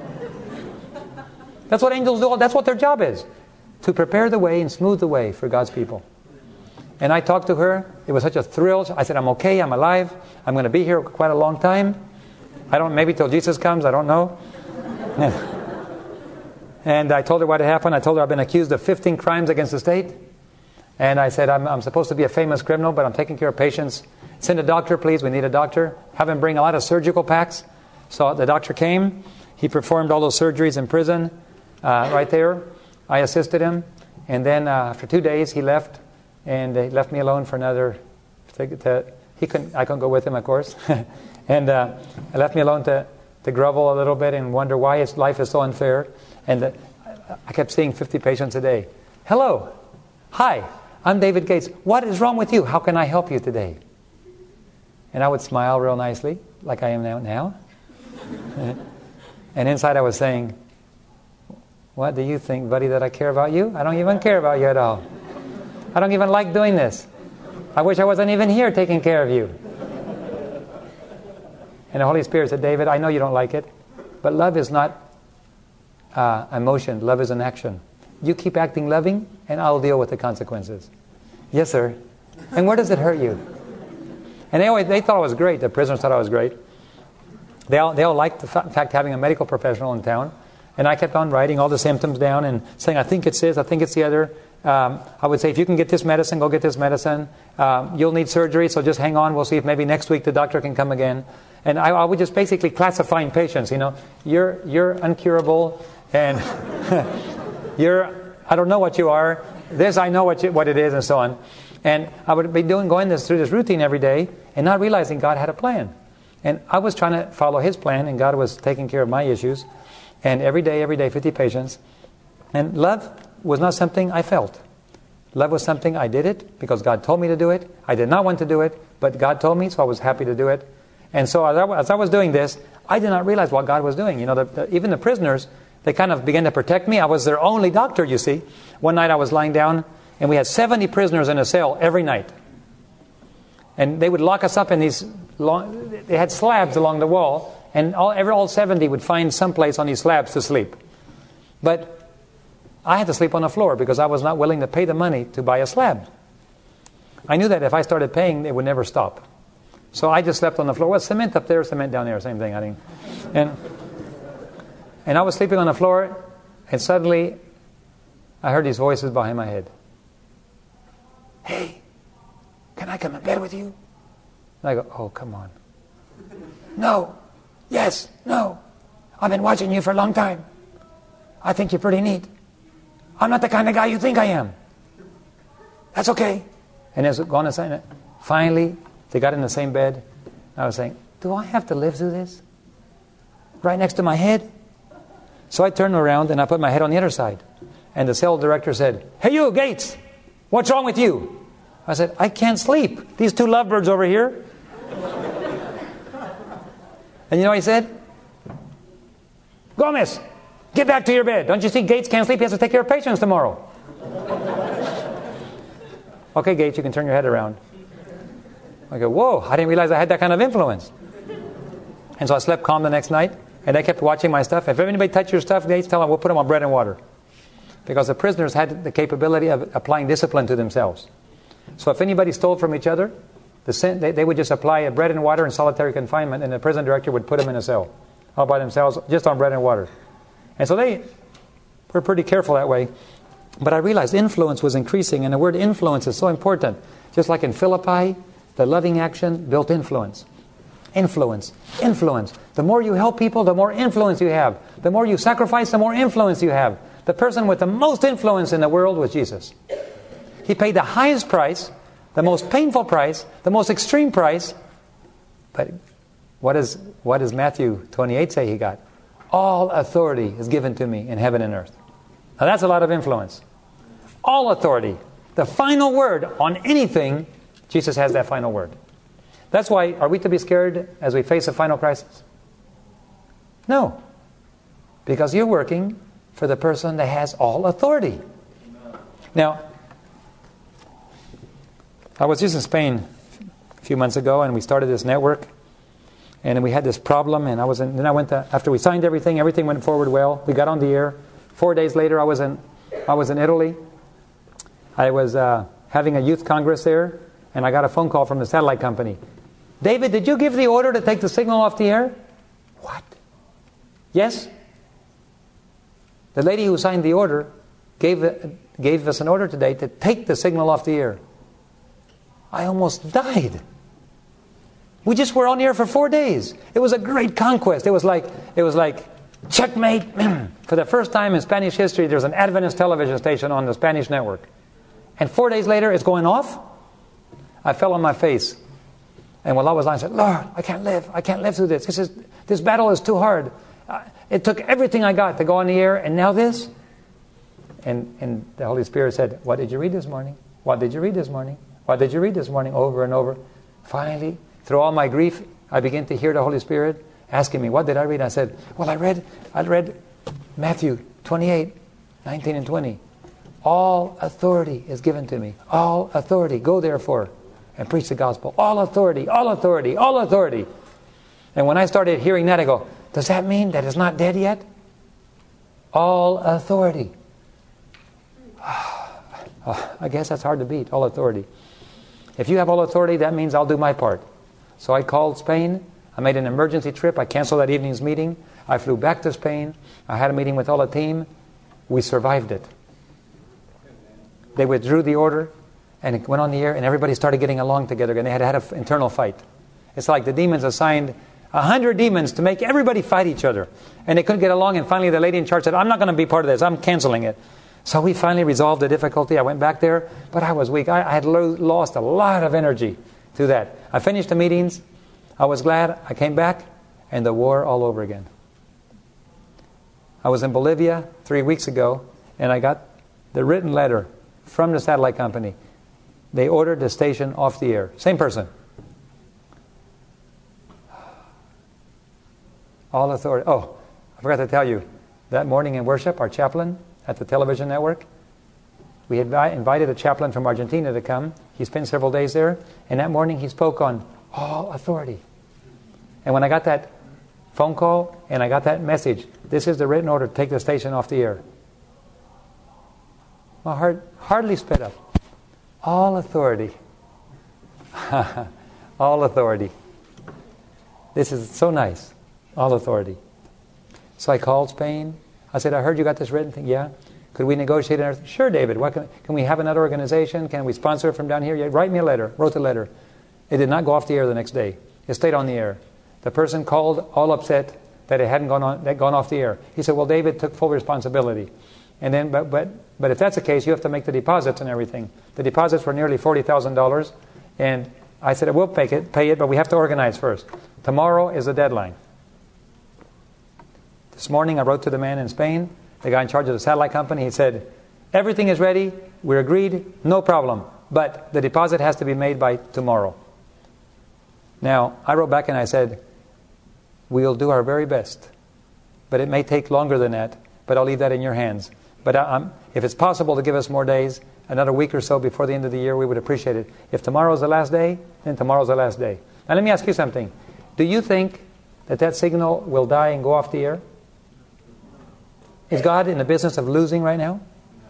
That's what angels do. That's what their job is. To prepare the way and smooth the way for God's people. And I talked to her. It was such a thrill. I said, I'm okay. I'm alive. I'm going to be here quite a long time. I don't, maybe till Jesus comes. I don't know. And I told her what had happened. I told her I've been accused of fifteen crimes against the state. And I said, I'm, I'm supposed to be a famous criminal, but I'm taking care of patients. Send a doctor, please. We need a doctor. Have him bring a lot of surgical packs. So the doctor came. He performed all those surgeries in prison uh, right there. I assisted him. And then uh, after two days, he left. And he left me alone for another... To, to, he couldn't, I couldn't go with him, of course. and uh, he left me alone to, to grovel a little bit and wonder why his life is so unfair. And uh, I kept seeing fifty patients a day. Hello. Hi. I'm David Gates. What is wrong with you? How can I help you today? And I would smile real nicely, like I am now. now. And inside I was saying, what do you think, buddy, that I care about you? I don't even care about you at all. I don't even like doing this. I wish I wasn't even here taking care of you. And the Holy Spirit said, David, I know you don't like it, but love is not uh, emotion. Love is an action. You keep acting loving, and I'll deal with the consequences. Yes, sir. And where does it hurt you? And they always, they thought I was great. The prisoners thought I was great. They all, they all liked the fa- fact having a medical professional in town. And I kept on writing all the symptoms down and saying, I think it's this, I think it's the other. Um, I would say, if you can get this medicine, go get this medicine. Um, you'll need surgery, so just hang on. We'll see if maybe next week the doctor can come again. And I, I would just basically classifying patients. You know, you're you're uncurable, and you're I don't know what you are. This I know what you, what it is, and so on. And I would be doing going this through this routine every day, and not realizing God had a plan. And I was trying to follow His plan, and God was taking care of my issues. And every day, every day, fifty patients. And love was not something I felt. Love was something I did it because God told me to do it. I did not want to do it, but God told me, so I was happy to do it. And so as I, as I was doing this, I did not realize what God was doing. You know, the, the, even the prisoners, they kind of began to protect me. I was their only doctor, you see. One night I was lying down, and we had seventy prisoners in a cell every night. And they would lock us up in these long, they had slabs along the wall, and all, every, all seventy would find some place on these slabs to sleep. But I had to sleep on the floor because I was not willing to pay the money to buy a slab. I knew that if I started paying, it would never stop. So I just slept on the floor. Well, cement up there, cement down there, same thing, I think. And, and I was sleeping on the floor, and suddenly I heard these voices behind my head. Hey, can I come in bed with you? And I go, oh, come on. No. Yes. No. I've been watching you for a long time. I think you're pretty neat. I'm not the kind of guy you think I am. That's okay. And as gone and finally, they got in the same bed. I was saying, do I have to live through this? Right next to my head? So I turned around and I put my head on the other side. And the cell director said, hey you, Gates, what's wrong with you? I said, I can't sleep. These two lovebirds over here. And you know what he said? Gomez, get back to your bed. Don't you see Gates can't sleep? He has to take care of patients tomorrow. Okay, Gates, you can turn your head around. I go, whoa, I didn't realize I had that kind of influence. And so I slept calm the next night, and I kept watching my stuff. If anybody touched your stuff, Gates, tell them we'll put them on bread and water. Because the prisoners had the capability of applying discipline to themselves. So if anybody stole from each other, the sen- they, they would just apply a bread and water in solitary confinement, and the prison director would put them in a cell all by themselves, just on bread and water. And so they were pretty careful that way. But I realized influence was increasing, and the word influence is so important. Just like in Philippi, the loving action built influence. Influence. Influence. The more you help people, the more influence you have. The more you sacrifice, the more influence you have. The person with the most influence in the world was Jesus. He paid the highest price, the most painful price, the most extreme price. But what, is, what does Matthew twenty-eight say he got? All authority is given to me in heaven and earth. Now that's a lot of influence. All authority. The final word on anything, Jesus has that final word. That's why, are we to be scared as we face a final crisis? No. Because you're working for the person that has all authority. Now, I was just in Spain a few months ago, and we started this network, and we had this problem, and I was in, then I went to, after we signed everything, everything went forward well. We got on the air. Four days later, I was in, I was in Italy. I was uh, having a youth congress there, and I got a phone call from the satellite company. David, did you give the order to take the signal off the air? What? Yes? The lady who signed the order gave, gave us an order today to take the signal off the air. I almost died. We just were on the air for four days. It was a great conquest. It was like, it was like checkmate. For the first time in Spanish history, there's an Adventist television station on the Spanish network. And four days later, it's going off. I fell on my face. And while I was lying, I said, Lord, I can't live. I can't live through this. This, is, this battle is too hard. Uh, it took everything I got to go on the air, and now this? And, and the Holy Spirit said, what did you read this morning? What did you read this morning? What did you read this morning? Over and over. Finally, through all my grief, I began to hear the Holy Spirit asking me, what did I read? I said, well, I read, I read Matthew twenty-eight, nineteen and twenty. All authority is given to me. All authority. Go therefore and preach the gospel. All authority, all authority, all authority. And when I started hearing that, I go, does that mean that it's not dead yet? All authority. Oh, I guess that's hard to beat, all authority. If you have all authority, that means I'll do my part. So I called Spain. I made an emergency trip. I canceled that evening's meeting. I flew back to Spain. I had a meeting with all the team. We survived it. They withdrew the order, and it went on the air, and everybody started getting along together, and they had had an internal fight. It's like the demons assigned a hundred demons to make everybody fight each other. And they couldn't get along, and finally the lady in charge said, I'm not going to be part of this. I'm canceling it. So we finally resolved the difficulty. I went back there, but I was weak. I, I had lo- lost a lot of energy to that. I finished the meetings. I was glad. I came back, and the war all over again. I was in Bolivia three weeks ago, and I got the written letter from the satellite company. They ordered the station off the air. Same person. All authority. Oh, I forgot to tell you, that morning in worship, our chaplain at the television network, We had invited a chaplain from Argentina to come. He spent several days there. And that morning he spoke on all authority. And when I got that phone call and I got that message, this is the written order to take the station off the air, my heart hardly sped up. All authority. All authority. This is so nice. All authority. So I called Spain. I said, I heard you got this written thing. Yeah. Could we negotiate another? Sure, David. What can, can we have another organization? Can we sponsor it from down here? Yeah, write me a letter. Wrote the letter. It did not go off the air the next day. It stayed on the air. The person called all upset that it hadn't gone on, that gone off the air. He said, well, David took full responsibility. And then, but, but, but if that's the case, you have to make the deposits and everything. The deposits were nearly forty thousand dollars. And I said, we'll pay it, pay it, but we have to organize first. Tomorrow is the deadline. This morning I wrote to the man in Spain, the guy in charge of the satellite company. He said, everything is ready. We're agreed. No problem. But the deposit has to be made by tomorrow. Now, I wrote back and I said, we'll do our very best. But it may take longer than that. But I'll leave that in your hands. But I, I'm, if it's possible to give us more days, another week or so before the end of the year, we would appreciate it. If tomorrow's the last day, then tomorrow's the last day. Now let me ask you something. Do you think that that signal will die and go off the air? Is God in the business of losing right now?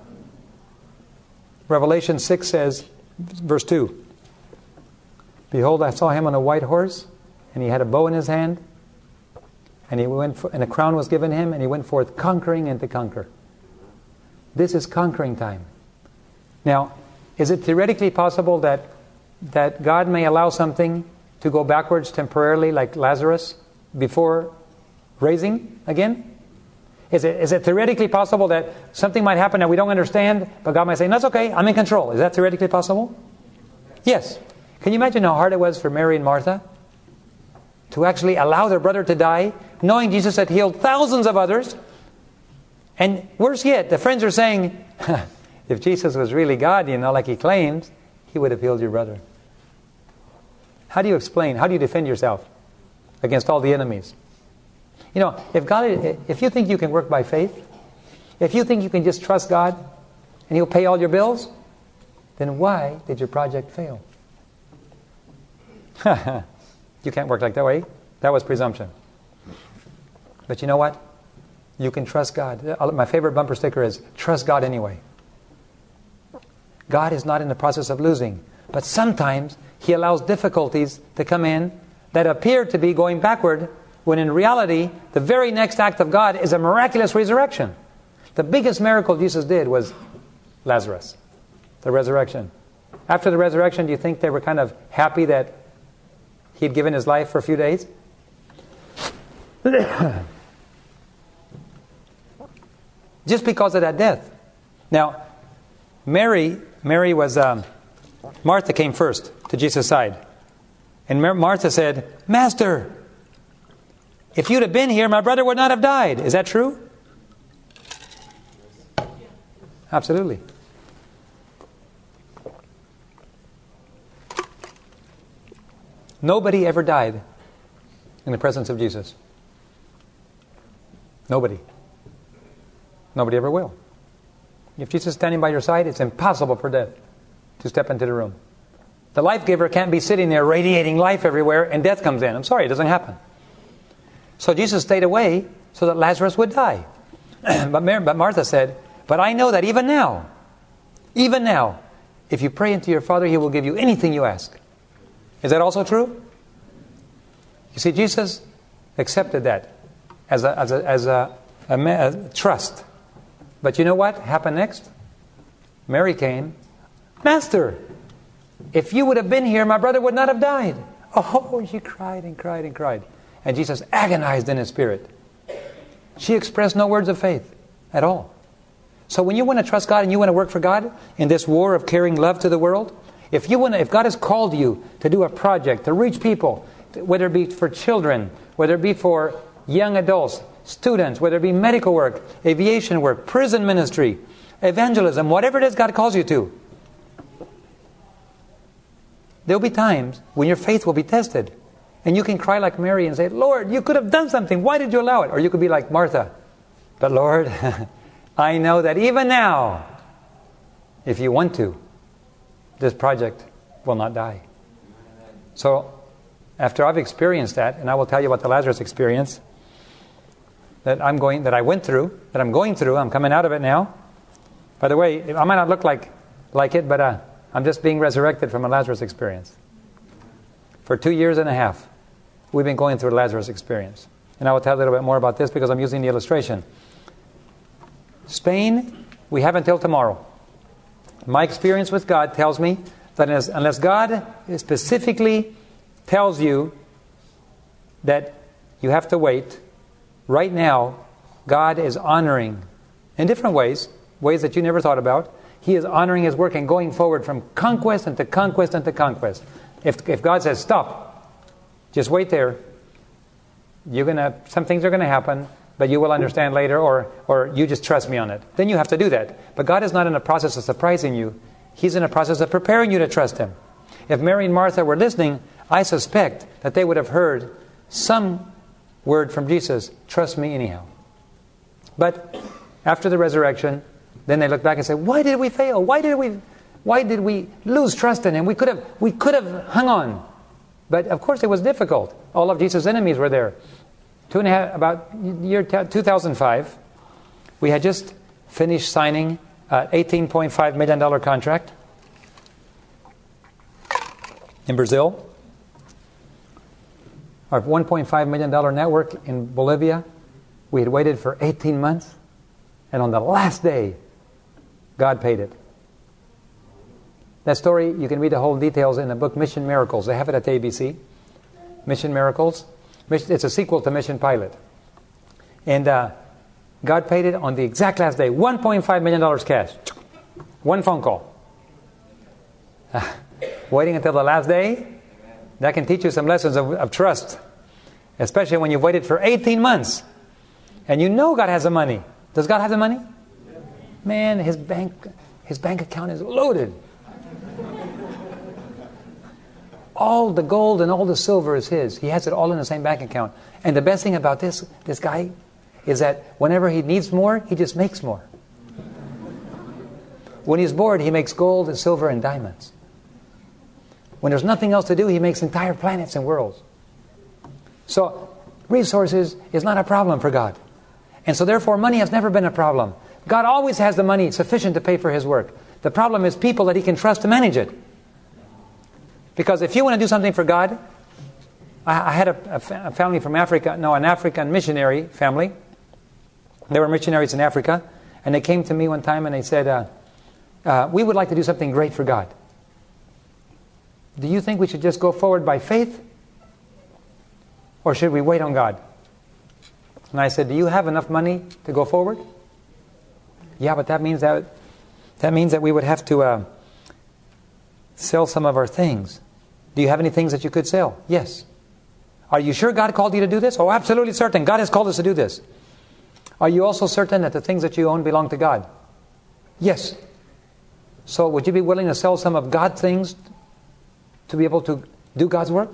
Revelation six says, verse two, behold, I saw him on a white horse, and he had a bow in his hand, and he went for, and a crown was given him, and he went forth conquering and to conquer. This is conquering time. Now, is it theoretically possible that that God may allow something to go backwards temporarily, like Lazarus, before raising again? Is it, is it theoretically possible that something might happen that we don't understand, but God might say, that's okay, I'm in control? Is that theoretically possible? Yes. Can you imagine how hard it was for Mary and Martha to actually allow their brother to die, knowing Jesus had healed thousands of others? And worse yet, the friends are saying, if Jesus was really God, you know, like he claims, he would have healed your brother. How do you explain? How do you defend yourself against all the enemies? You know, if God, if you think you can work by faith, if you think you can just trust God and He'll pay all your bills, then why did your project fail? You can't work like that way. That was presumption. But you know what? You can trust God. My favorite bumper sticker is, trust God anyway. God is not in the process of losing. But sometimes He allows difficulties to come in that appear to be going backward, when in reality, the very next act of God is a miraculous resurrection. The biggest miracle Jesus did was Lazarus, the resurrection. After the resurrection, do you think they were kind of happy that He had given His life for a few days? Just because of that death. Now, Mary, Mary was, um, Martha came first to Jesus' side. And Mar- Martha said, Master, if you'd have been here, my brother would not have died. Is that true? Absolutely. Nobody ever died in the presence of Jesus. Nobody. Nobody ever will. If Jesus is standing by your side, it's impossible for death to step into the room. The life giver can't be sitting there radiating life everywhere and death comes in. I'm sorry, it doesn't happen. So Jesus stayed away so that Lazarus would die. but, Mar- but Martha said, but I know that even now, even now, if you pray into your Father, He will give you anything you ask. Is that also true? You see, Jesus accepted that as a, as a, as a, a, a trust. But you know what happened next? Mary came. Master, if you would have been here, my brother would not have died. Oh, she cried and cried and cried. And Jesus agonized in His spirit. She expressed no words of faith at all. So when you want to trust God and you want to work for God in this war of carrying love to the world, if you want to, if God has called you to do a project, to reach people, whether it be for children, whether it be for young adults, students, whether it be medical work, aviation work, prison ministry, evangelism, whatever it is God calls you to, there'll be times when your faith will be tested. And you can cry like Mary and say, Lord, you could have done something. Why did you allow it? Or you could be like Martha. But Lord, I know that even now, if you want to, this project will not die. So, after I've experienced that, and I will tell you what the Lazarus experience that I'm going, that I went through, that I'm going through, I'm coming out of it now. By the way, I might not look like like it, but uh, I'm just being resurrected from a Lazarus experience. For two years and a half, we've been going through a Lazarus experience. And I will tell you a little bit more about this because I'm using the illustration. Spain, we have until tomorrow. My experience with God tells me that unless, unless God specifically tells you that you have to wait, right now, God is honoring, in different ways, ways that you never thought about, He is honoring His work and going forward from conquest into conquest into conquest. If, if God says, stop, just wait there, you're gonna, some things are going to happen, but you will understand later, or, or you just trust me on it. Then you have to do that. But God is not in a process of surprising you. He's in a process of preparing you to trust Him. If Mary and Martha were listening, I suspect that they would have heard some word from Jesus, trust me anyhow. But after the resurrection, then they look back and say, why did we fail? Why did we why did we lose trust in Him? We could have we could have hung on. But of course it was difficult. All of Jesus' enemies were there. Two and a half, about year two thousand five, we had just finished signing an eighteen point five million dollars contract in Brazil. Our one point five million dollars network in Bolivia, we had waited for eighteen months, and on the last day, God paid it. That story, you can read the whole details in the book Mission Miracles. They have it at A B C. Mission Miracles. It's a sequel to Mission Pilot. And uh, God paid it on the exact last day. one point five million dollars cash. One phone call. Waiting until the last day, that can teach you some lessons of, of trust. Especially when you've waited for eighteen months. And you know God has the money. Does God have the money? Man, his bank, his bank account is loaded. All the gold and all the silver is His. He has it all in the same bank account. And the best thing about this, this guy is that whenever he needs more, he just makes more. When he's bored, he makes gold and silver and diamonds. When there's nothing else to do, he makes entire planets and worlds. So, resources is not a problem for God. And so therefore, money has never been a problem. God always has the money sufficient to pay for His work. The problem is people that He can trust to manage it. Because if you want to do something for God, I, I had a, a, fa- a family from Africa, no, an African missionary family. They were missionaries in Africa. And they came to me one time and they said, uh, uh, we would like to do something great for God. Do you think we should just go forward by faith? Or should we wait on God? And I said, do you have enough money to go forward? Yeah, but that means that that means that we would have to uh, sell some of our things. Do you have any things that you could sell? Yes. Are you sure God called you to do this? Oh, absolutely certain. God has called us to do this. Are you also certain that the things that you own belong to God? Yes. So would you be willing to sell some of God's things to be able to do God's work?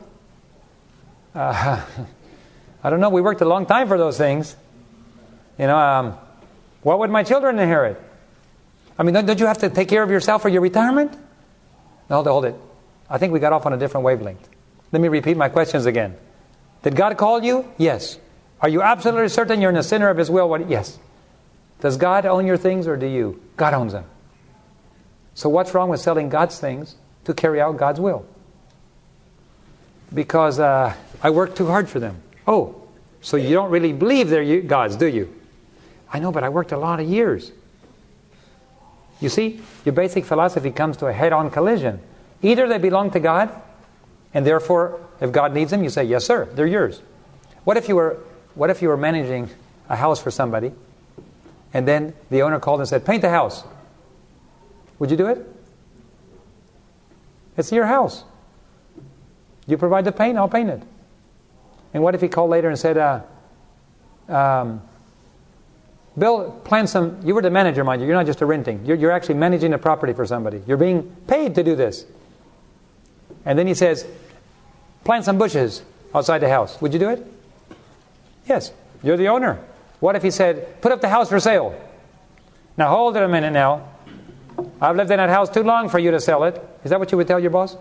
Uh, I don't know. We worked a long time for those things. You know, um, what would my children inherit? I mean, don't, don't you have to take care of yourself for your retirement? No, hold it, hold it. I think we got off on a different wavelength. Let me repeat my questions again. Did God call you? Yes. Are you absolutely certain you're in the center of His will? What? Yes. Does God own your things or do you? God owns them. So what's wrong with selling God's things to carry out God's will? Because uh, I worked too hard for them. Oh, so you don't really believe they're God's, do you? I know, but I worked a lot of years. You see, your basic philosophy comes to a head-on collision. Either they belong to God, and therefore, if God needs them, you say, yes, sir, they're yours. What if you were, what if you were managing a house for somebody, and then the owner called and said, paint the house? Would you do it? It's your house. You provide the paint, I'll paint it. And what if he called later and said, uh, um, Bill, plan some, you were the manager, mind you, you're not just a renting. You're, you're actually managing the property for somebody. You're being paid to do this. And then he says, plant some bushes outside the house. Would you do it? Yes, you're the owner. What if he said, put up the house for sale? Now hold it a minute now. I've lived in that house too long for you to sell it. Is that what you would tell your boss?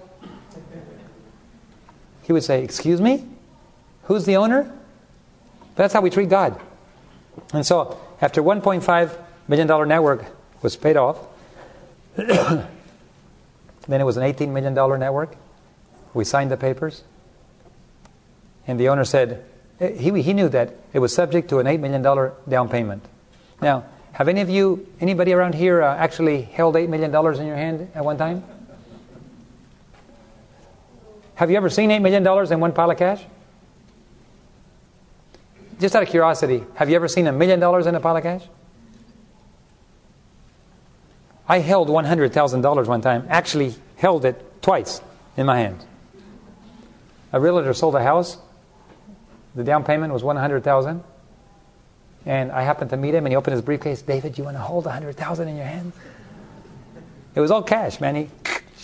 He would say, excuse me? Who's the owner? That's how we treat God. And so, after one point five million dollars network was paid off, then it was an eighteen million dollars network. We signed the papers. And the owner said, he, he knew that it was subject to an eight million dollars down payment. Now, have any of you, anybody around here uh, actually held eight million dollars in your hand at one time? Have you ever seen eight million dollars in one pile of cash? Just out of curiosity, have you ever seen a million dollars in a pile of cash? I held one hundred thousand dollars one time, actually held it twice in my hand. A realtor sold a house. The down payment was one hundred thousand dollars. And I happened to meet him, and he opened his briefcase. David, you want to hold one hundred thousand dollars in your hands? It was all cash, man. He,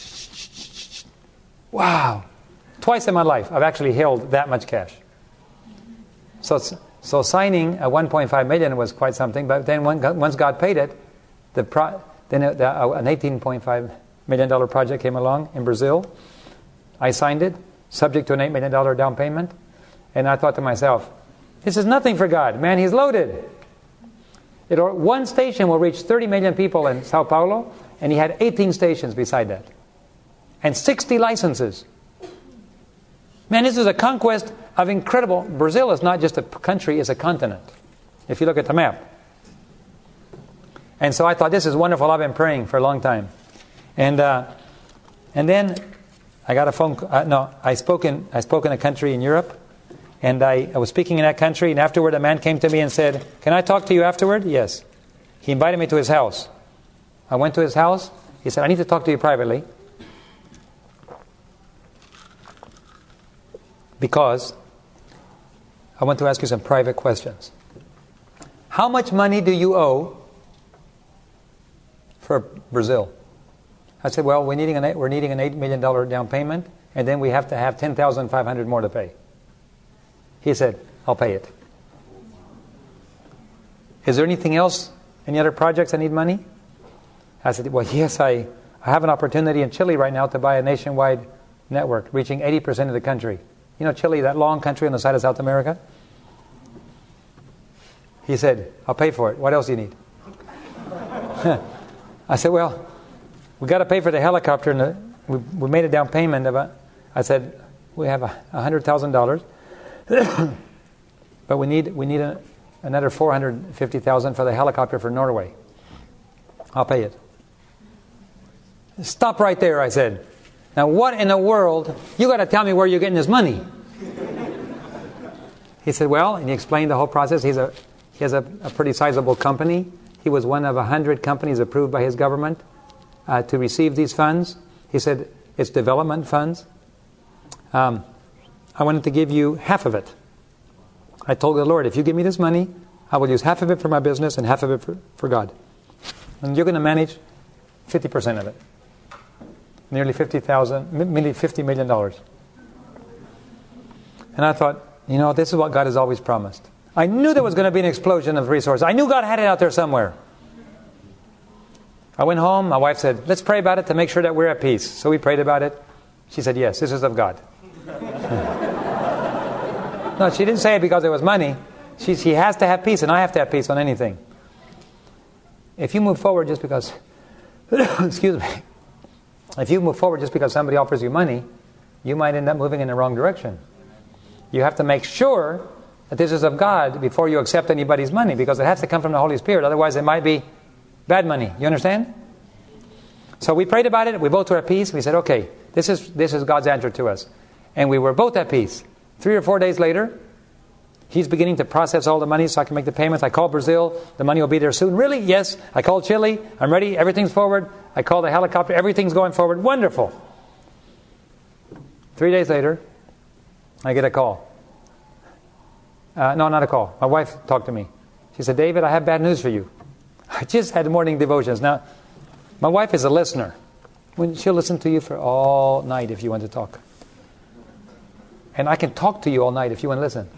wow. Twice in my life, I've actually held that much cash. So, so signing a one point five million dollars was quite something. But then when, once God paid it, the pro, then a, the, an eighteen point five million dollars project came along in Brazil. I signed it, subject to an eight million dollars down payment. And I thought to myself, this is nothing for God. Man, He's loaded. It, one station will reach thirty million people in Sao Paulo, and He had eighteen stations beside that. And sixty licenses. Man, this is a conquest of incredible... Brazil is not just a country, it's a continent. If you look at the map. And so I thought, this is wonderful. I've been praying for a long time. And uh, and then I got a phone call. Uh, no, I spoke, in, I spoke in a country in Europe. And I, I was speaking in that country, and afterward a man came to me and said, can I talk to you afterward? Yes. He invited me to his house. I went to his house. He said, I need to talk to you privately. Because I want to ask you some private questions. How much money do you owe for Brazil? I said, well, we're needing an eight, we're needing an eight million dollars down payment, and then we have to have ten thousand five hundred dollars more to pay. He said, I'll pay it. Is there anything else? Any other projects that need money? I said, well, yes, I, I have an opportunity in Chile right now to buy a nationwide network reaching eighty percent of the country. You know Chile, that long country on the side of South America? He said, I'll pay for it. What else do you need? I said, well, we got to pay for the helicopter. And the, we, we made a down payment of a, I said, we have a one hundred thousand dollars. But we need we need a, another four hundred fifty thousand dollars for the helicopter for Norway. I'll pay it. Stop right there, I said. Now what in the world? You got to tell me where you're getting this money. He said, well, and he explained the whole process. He's a he has a, a pretty sizable company. He was one of a hundred companies approved by his government uh, to receive these funds. He said it's development funds. Um, I wanted to give you half of it. I told the Lord, if you give me this money, I will use half of it for my business and half of it for, for God. And you're going to manage fifty percent of it. Nearly fifty thousand, nearly fifty million dollars. And I thought, you know, this is what God has always promised. I knew there was going to be an explosion of resources. I knew God had it out there somewhere. I went home. My wife said, let's pray about it to make sure that we're at peace. So we prayed about it. She said, yes, this is of God. No, she didn't say it because it was money. She, she has to have peace, and I have to have peace on anything. If you move forward just because, excuse me, if you move forward just because somebody offers you money, you might end up moving in the wrong direction. You have to make sure that this is of God before you accept anybody's money, because it has to come from the Holy Spirit. Otherwise, it might be bad money. You understand? So we prayed about it. We both were at peace. We said, okay, this is this is God's answer to us. And we were both at peace. Three or four days later, he's beginning to process all the money so I can make the payments. I called Brazil. The money will be there soon. Really? Yes. I called Chile. I'm ready. Everything's forward. I called the helicopter. Everything's going forward. Wonderful. Three days later, I get a call. Uh, no, not a call. My wife talked to me. She said, David, I have bad news for you. I just had morning devotions. Now, my wife is a listener. When she'll listen to you for all night if you want to talk. And I can talk to you all night if you want to listen.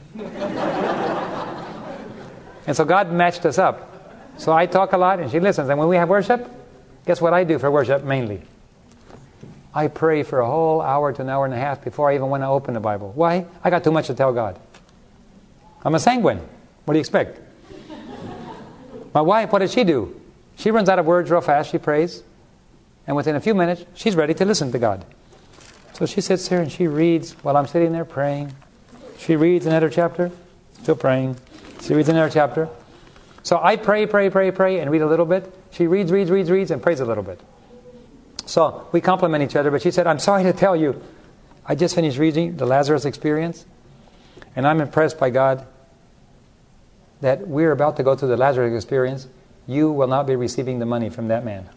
And so God matched us up. So I talk a lot and she listens. And when we have worship, Guess what I do for worship mainly? I pray for a whole hour to an hour and a half before I even want to open the Bible. Why? I got too much to tell God. I'm a sanguine. What do you expect? My wife, what does she do? She runs out of words real fast. She prays. And within a few minutes, she's ready to listen to God. So she sits there and she reads while I'm sitting there praying. She reads another chapter, still praying. She reads another chapter. So I pray, pray, pray, pray, and read a little bit. She reads, reads, reads, reads, and prays a little bit. So we complement each other. But she said, I'm sorry to tell you, I just finished reading the Lazarus Experience, and I'm impressed by God that we're about to go through the Lazarus Experience. You will not be receiving the money from that man.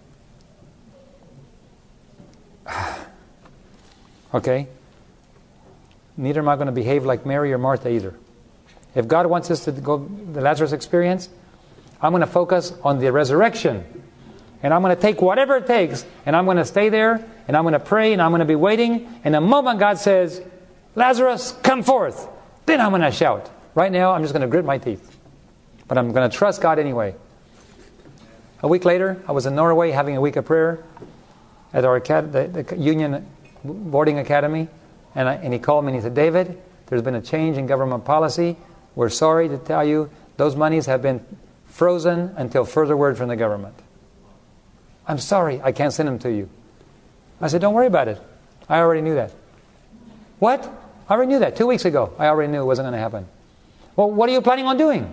Okay? Neither am I going to behave like Mary or Martha either. If God wants us to go the Lazarus Experience, I'm going to focus on the resurrection. And I'm going to take whatever it takes, and I'm going to stay there, and I'm going to pray, and I'm going to be waiting. And the moment God says, Lazarus, come forth, then I'm going to shout. Right now, I'm just going to grit my teeth. But I'm going to trust God anyway. A week later, I was in Norway having a week of prayer at our acad- the, the Union Boarding Academy. And, I, and he called me and he said, David, there's been a change in government policy. We're sorry to tell you those monies have been frozen until further word from the government. I'm sorry, I can't send them to you. I said, don't worry about it. I already knew that. What? I already knew that. Two weeks ago, I already knew it wasn't going to happen. Well, what are you planning on doing?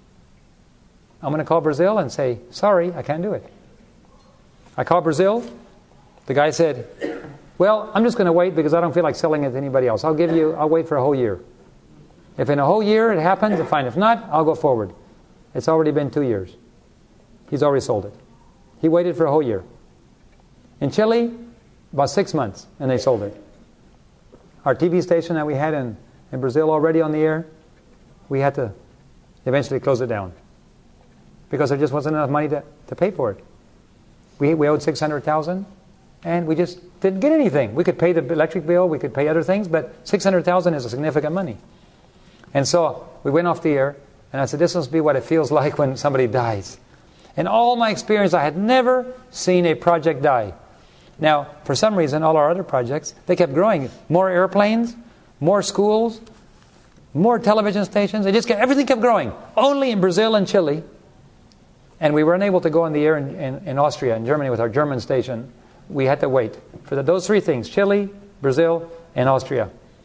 I'm going to call Brazil and say, sorry, I can't do it. I called Brazil. The guy said, well, I'm just going to wait because I don't feel like selling it to anybody else. I'll give you, I'll wait for a whole year. If in a whole year it happens, then fine. If not, I'll go forward. It's already been two years. He's already sold it. He waited for a whole year. In Chile, about six months, and they sold it. Our T V station that we had in, in Brazil already on the air, we had to eventually close it down. Because there just wasn't enough money to, to pay for it. We, we owed six hundred thousand dollars, and we just didn't get anything. We could pay the electric bill, we could pay other things, but six hundred thousand dollars is a significant money. And so we went off the air, and I said, this must be what it feels like when somebody dies. In all my experience, I had never seen a project die. Now, for some reason, all our other projects, they kept growing. More airplanes, more schools, more television stations. It just kept, everything kept growing. Only in Brazil and Chile. And we were unable to go on the air in, in, in Austria and Germany with our German station. We had to wait for the, those three things, Chile, Brazil, and Austria.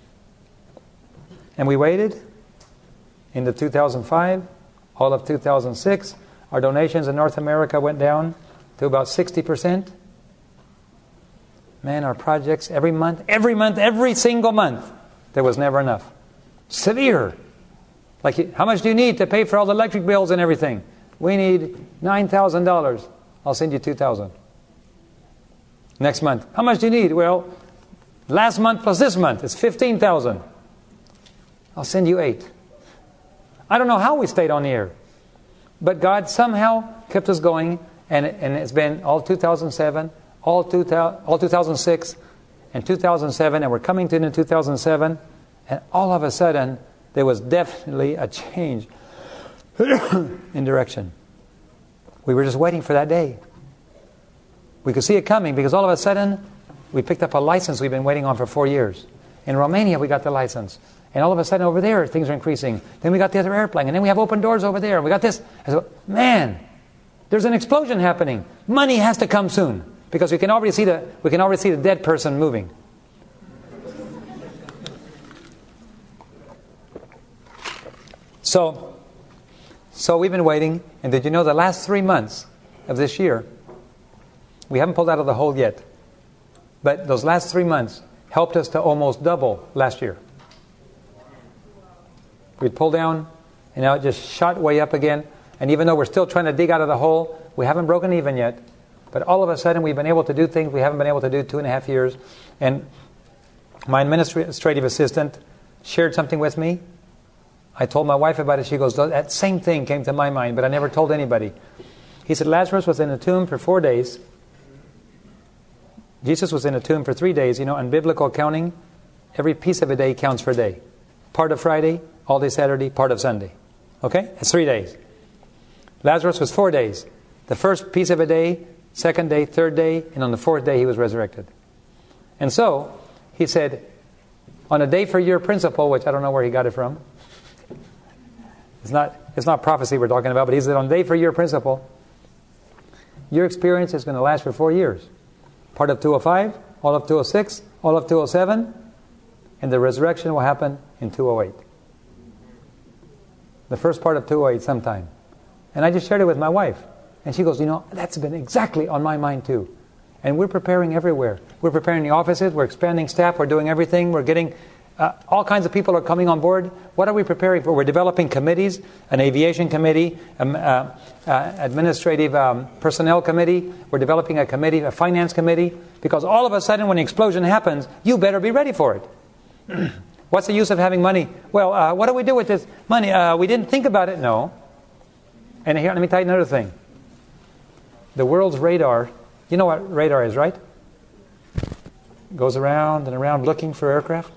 And we waited into two thousand five, all of two thousand six. Our donations in North America went down to about sixty percent. Man, our projects every month, every month, every single month, there was never enough. Severe. Like, how much do you need to pay for all the electric bills and everything? We need nine thousand dollars. I'll send you two thousand dollars. Next month. How much do you need? Well, last month plus this month, it's fifteen thousand dollars. I'll send you eight. I don't know how we stayed on the air. But God somehow kept us going, and, and it's been all two thousand seven, all, two thousand, all two thousand six, and two thousand seven, and we're coming to into two thousand seven, and all of a sudden, there was definitely a change in direction. We were just waiting for that day. We could see it coming, because all of a sudden, we picked up a license we've been waiting on for four years. In Romania, we got the license. And all of a sudden over there, things are increasing. Then we got the other airplane. And then we have open doors over there. And we got this. I said, man, there's an explosion happening. Money has to come soon. Because we can already see the, we can already see the dead person moving. So, so we've been waiting. And did you know the last three months of this year, we haven't pulled out of the hole yet. But those last three months helped us to almost double last year. We'd pull down, and now it just shot way up again. And even though we're still trying to dig out of the hole, we haven't broken even yet. But all of a sudden, we've been able to do things we haven't been able to do two and a half years. And my administrative assistant shared something with me. I told my wife about it. She goes, that same thing came to my mind, but I never told anybody. He said, Lazarus was in a tomb for four days. Jesus was in a tomb for three days. You know, in biblical accounting, every piece of a day counts for a day. Part of Friday, all day Saturday, part of Sunday. Okay? It's three days. Lazarus was four days. The first piece of a day second day, third day, and on the fourth day he was resurrected. And so, he said, on a day for year principle, which I don't know where he got it from. It's not, it's not prophecy we're talking about, but he said on day for year principle, your experience is going to last for four years. Part of two oh five, all of two oh six, all of two oh seven, and the resurrection will happen in two oh eight. The first part of two oh eight sometime. And I just shared it with my wife. And she goes, you know, that's been exactly on my mind too. And we're preparing everywhere. We're preparing the offices, we're expanding staff, we're doing everything, we're getting, uh, all kinds of people are coming on board. What are we preparing for? We're developing committees, an aviation committee, um, uh, uh, administrative um, personnel committee. We're developing a committee, a finance committee, because all of a sudden when the explosion happens, you better be ready for it. What's the use of having money? Well, uh, what do we do with this money? Uh, we didn't think about it. No. And here, let me tell you another thing. The world's radar, you know what radar is, right? Goes around and around looking for aircraft,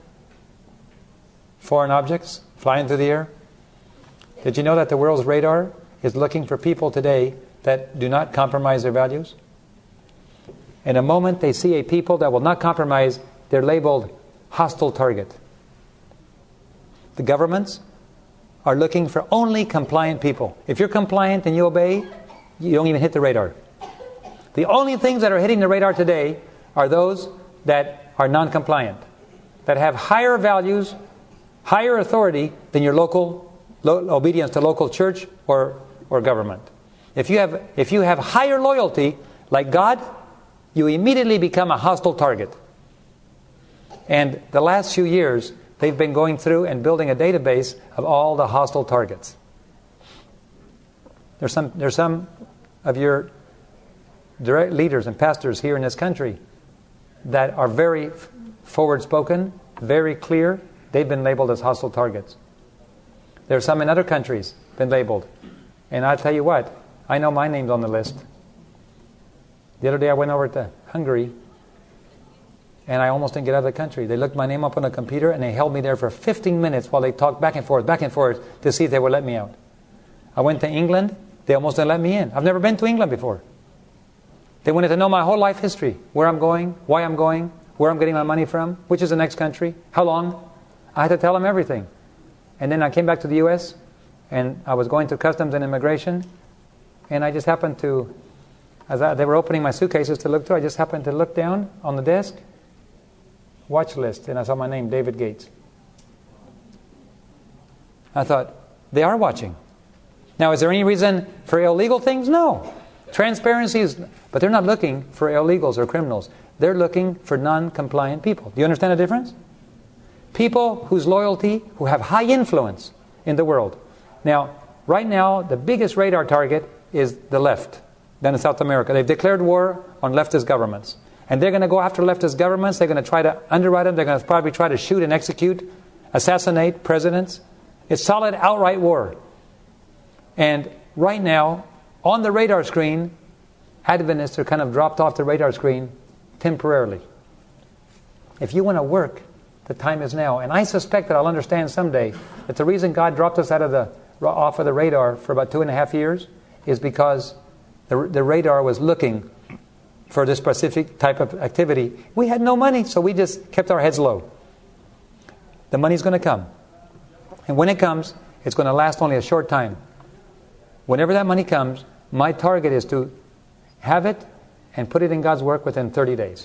foreign objects flying through the air. Did you know that the world's radar is looking for people today that do not compromise their values? In a moment they see a people that will not compromise, they're labeled hostile target. The governments are looking for only compliant people. If you're compliant and you obey, you don't even hit the radar. The only things that are hitting the radar today are those that are non-compliant, that have higher values, higher authority than your local lo- obedience to local church or, or government. If you have if you have higher loyalty, like God, you immediately become a hostile target. And the last few years, they've been going through and building a database of all the hostile targets. There's some there's some of your direct leaders and pastors here in this country that are very forward-spoken, very clear. They've been labeled as hostile targets. There's some in other countries been labeled. And I'll tell you what, I know my name's on the list. The other day I went over to Hungary and I almost didn't get out of the country. They looked my name up on a computer and they held me there for fifteen minutes while they talked back and forth, back and forth to see if they would let me out. I went to England, they almost didn't let me in. I've never been to England before. They wanted to know my whole life history, where I'm going, why I'm going, where I'm getting my money from, which is the next country, how long. I had to tell them everything. And then I came back to the U S and I was going to Customs and Immigration, and I just happened to, as I, they were opening my suitcases to look through, I just happened to look down on the desk, watch list, and I saw my name, David Gates. I thought, they are watching. Now, is there any reason for illegal things? No. Transparency is, but they're not looking for illegals or criminals. They're looking for non-compliant people. Do you understand the difference? People whose loyalty, who have high influence in the world. Now, right now, the biggest radar target is the left down in South America. They've declared war on leftist governments. And they're going to go after leftist governments. They're going to try to underwrite them. They're going to probably try to shoot and execute, assassinate presidents. It's solid outright war. And right now, on the radar screen, Adventists are kind of dropped off the radar screen temporarily. If you want to work, the time is now. And I suspect that I'll understand someday that the reason God dropped us out of the off of the radar for about two and a half years is because the, the radar was looking for this specific type of activity. We had no money, so we just kept our heads low. The money's going to come. And when it comes, it's going to last only a short time. Whenever that money comes, my target is to have it and put it in God's work within thirty days.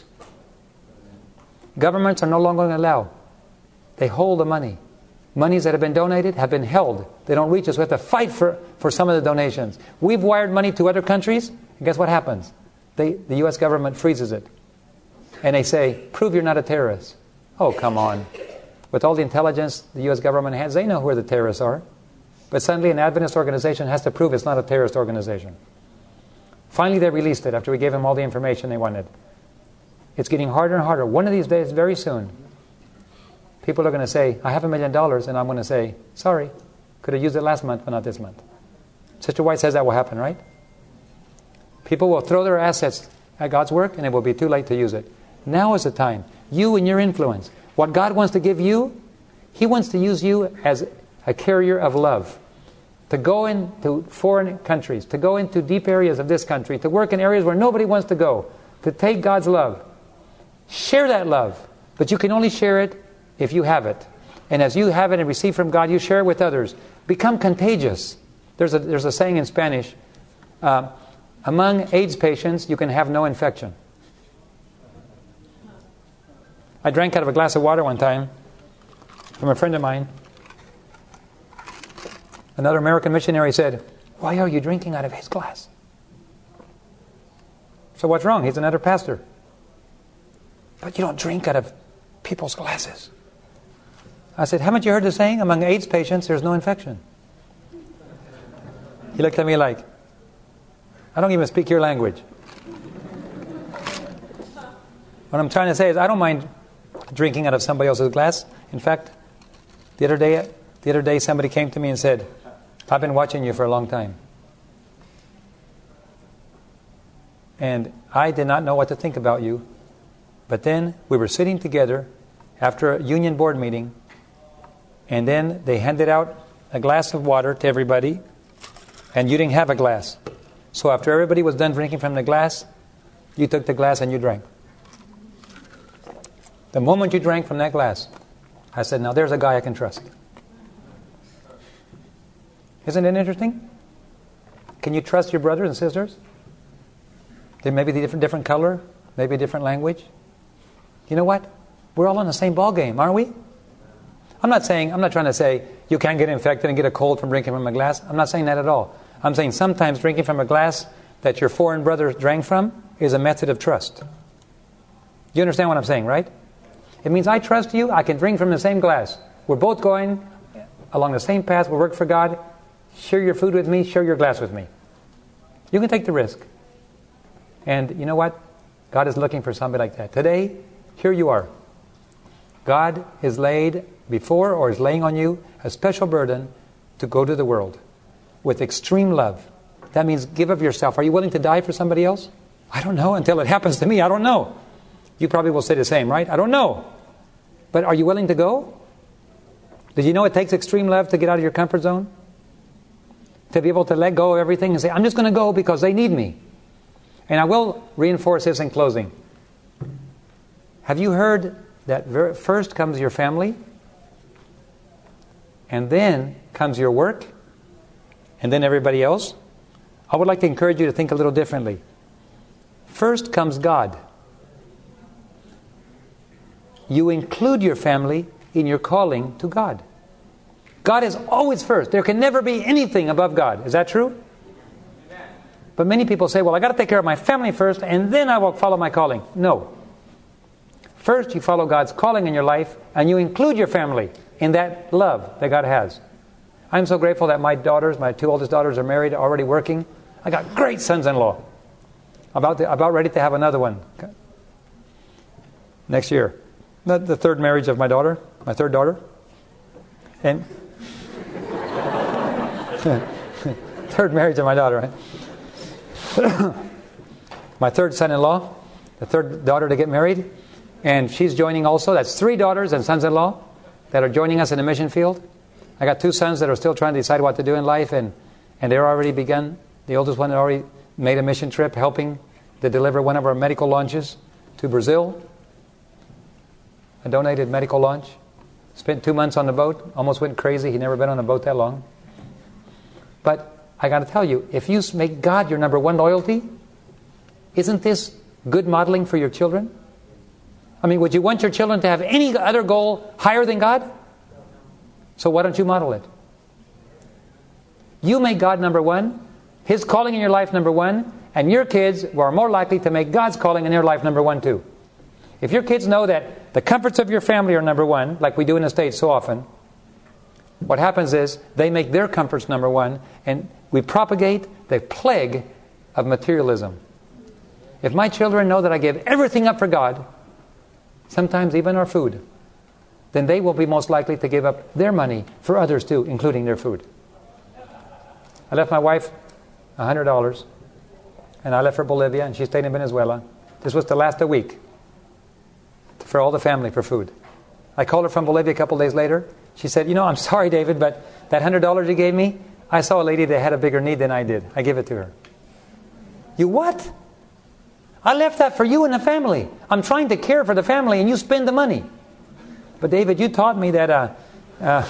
Governments are no longer going to allow. They hold the money. Monies that have been donated have been held. They don't reach us. We have to fight for, for some of the donations. We've wired money to other countries, and guess what happens? They, the U S government freezes it. And they say, prove you're not a terrorist. Oh, come on. With all the intelligence the U S government has, they know who the terrorists are. But suddenly an Adventist organization has to prove it's not a terrorist organization. Finally, they released it after we gave them all the information they wanted. It's getting harder and harder. One of these days, very soon, people are going to say, I have a million dollars, and I'm going to say, sorry, could have used it last month, but not this month. Sister White says that will happen, right? People will throw their assets at God's work, and it will be too late to use it. Now is the time. You and your influence. What God wants to give you, He wants to use you as a carrier of love. to go into foreign countries, to go into deep areas of this country, to work in areas where nobody wants to go, to take God's love. Share that love, but you can only share it if you have it. And as you have it and receive from God, you share it with others. Become contagious. There's a, there's a saying in Spanish, uh, among AIDS patients, you can have no infection. I drank out of a glass of water one time from a friend of mine. Another American missionary said, "Why are you drinking out of his glass?" So what's wrong? He's another pastor. "But you don't drink out of people's glasses." I said, "Haven't you heard the saying, among AIDS patients, there's no infection?" He looked at me like, "I don't even speak your language." What I'm trying to say is, I don't mind drinking out of somebody else's glass. In fact, the other day, the other day somebody came to me and said, "I've been watching you for a long time." And I did not know what to think about you. But then we were sitting together after a union board meeting, and then they handed out a glass of water to everybody, and you didn't have a glass. So after everybody was done drinking from the glass, you took the glass and you drank. The moment you drank from that glass, I said, "Now there's a guy I can trust." Isn't it interesting? Can you trust your brothers and sisters? They may be a different, different color, maybe a different language. You know what? We're all in the same ball game, aren't we? I'm not saying, I'm not trying to say you can't get infected and get a cold from drinking from a glass. I'm not saying that at all. I'm saying sometimes drinking from a glass that your foreign brother drank from is a method of trust. You understand what I'm saying, right? It means I trust you, I can drink from the same glass. We're both going along the same path, we work for God. Share your food with me, share your glass with me. You can take the risk. And you know what? God is looking for somebody like that. Today, here you are. God is laid before or is laying on you a special burden to go to the world with extreme love. That means give of yourself. Are you willing to die for somebody else? I don't know. Until it happens to me, I don't know. You probably will say the same, right? I don't know. But are you willing to go? Did you know it takes extreme love to get out of your comfort zone? To be able to let go of everything and say, "I'm just going to go because they need me." And I will reinforce this in closing. Have you heard that ver- first comes your family, and then comes your work, and then everybody else? I would like to encourage you to think a little differently. First comes God. You include your family in your calling to God. God is always first. There can never be anything above God. Is that true? But many people say, "Well, I got to take care of my family first, and then I will follow my calling." No. First, you follow God's calling in your life, and you include your family in that love that God has. I'm so grateful that my daughters, my two oldest daughters, are married, already working. I got great sons-in-law. About to, about ready to have another one next year. The, the third marriage of my daughter, my third daughter, and third marriage of my daughter, right? My third son-in-law, the third daughter to get married, and she's joining also. That's three daughters and sons-in-law that are joining us in the mission field. I got two sons that are still trying to decide what to do in life, and, and they're already begun. The oldest one had already made a mission trip helping to deliver one of our medical launches to Brazil. A donated medical launch. Spent two months on the boat. Almost went crazy. He'd never been on a boat that long. But I got to tell you, if you make God your number one loyalty, isn't this good modeling for your children? I mean, would you want your children to have any other goal higher than God? So why don't you model it? You make God number one, His calling in your life number one, and your kids are more likely to make God's calling in their life number one too. If your kids know that the comforts of your family are number one, like we do in the States so often, what happens is they make their comforts number one, and we propagate the plague of materialism. If my children know that I give everything up for God, sometimes even our food, then they will be most likely to give up their money for others too, including their food. I left my wife one hundred dollars, and I left for Bolivia, and she stayed in Venezuela. This was to last a week for all the family for food. I called her from Bolivia a couple days later. She said, "You know, I'm sorry, David, but that one hundred dollars you gave me, I saw a lady that had a bigger need than I did. I give it to her. You what? I left that for you and the family. I'm trying to care for the family and you spend the money. But David, you taught me that uh, uh,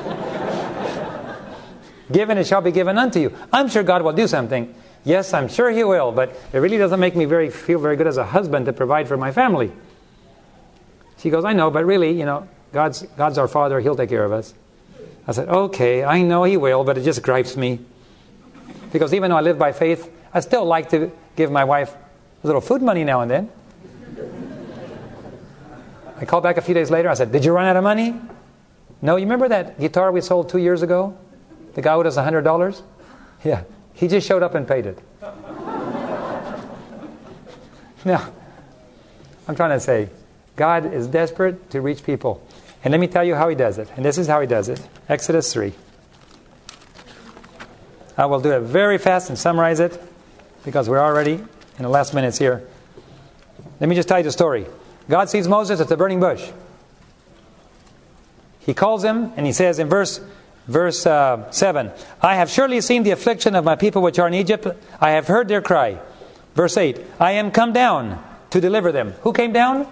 given it shall be given unto you. I'm sure God will do something. Yes, I'm sure He will, but it really doesn't make me very feel very good as a husband to provide for my family. She goes, I know, but really, you know, God's God's our Father. He'll take care of us. I said, okay, I know He will, but it just gripes me. Because even though I live by faith, I still like to give my wife a little food money now and then. I called back a few days later. I said, did you run out of money? No, you remember that guitar we sold two years ago? The guy owed us one hundred dollars? Yeah, he just showed up and paid it. Now, I'm trying to say, God is desperate to reach people. And let me tell you how He does it. And this is how He does it. Exodus three. I will do it very fast and summarize it because we're already in the last minutes here. Let me just tell you the story. God sees Moses at the burning bush. He calls him and He says in verse verse uh, seven, I have surely seen the affliction of my people which are in Egypt. I have heard their cry. Verse eight, I am come down to deliver them. Who came down?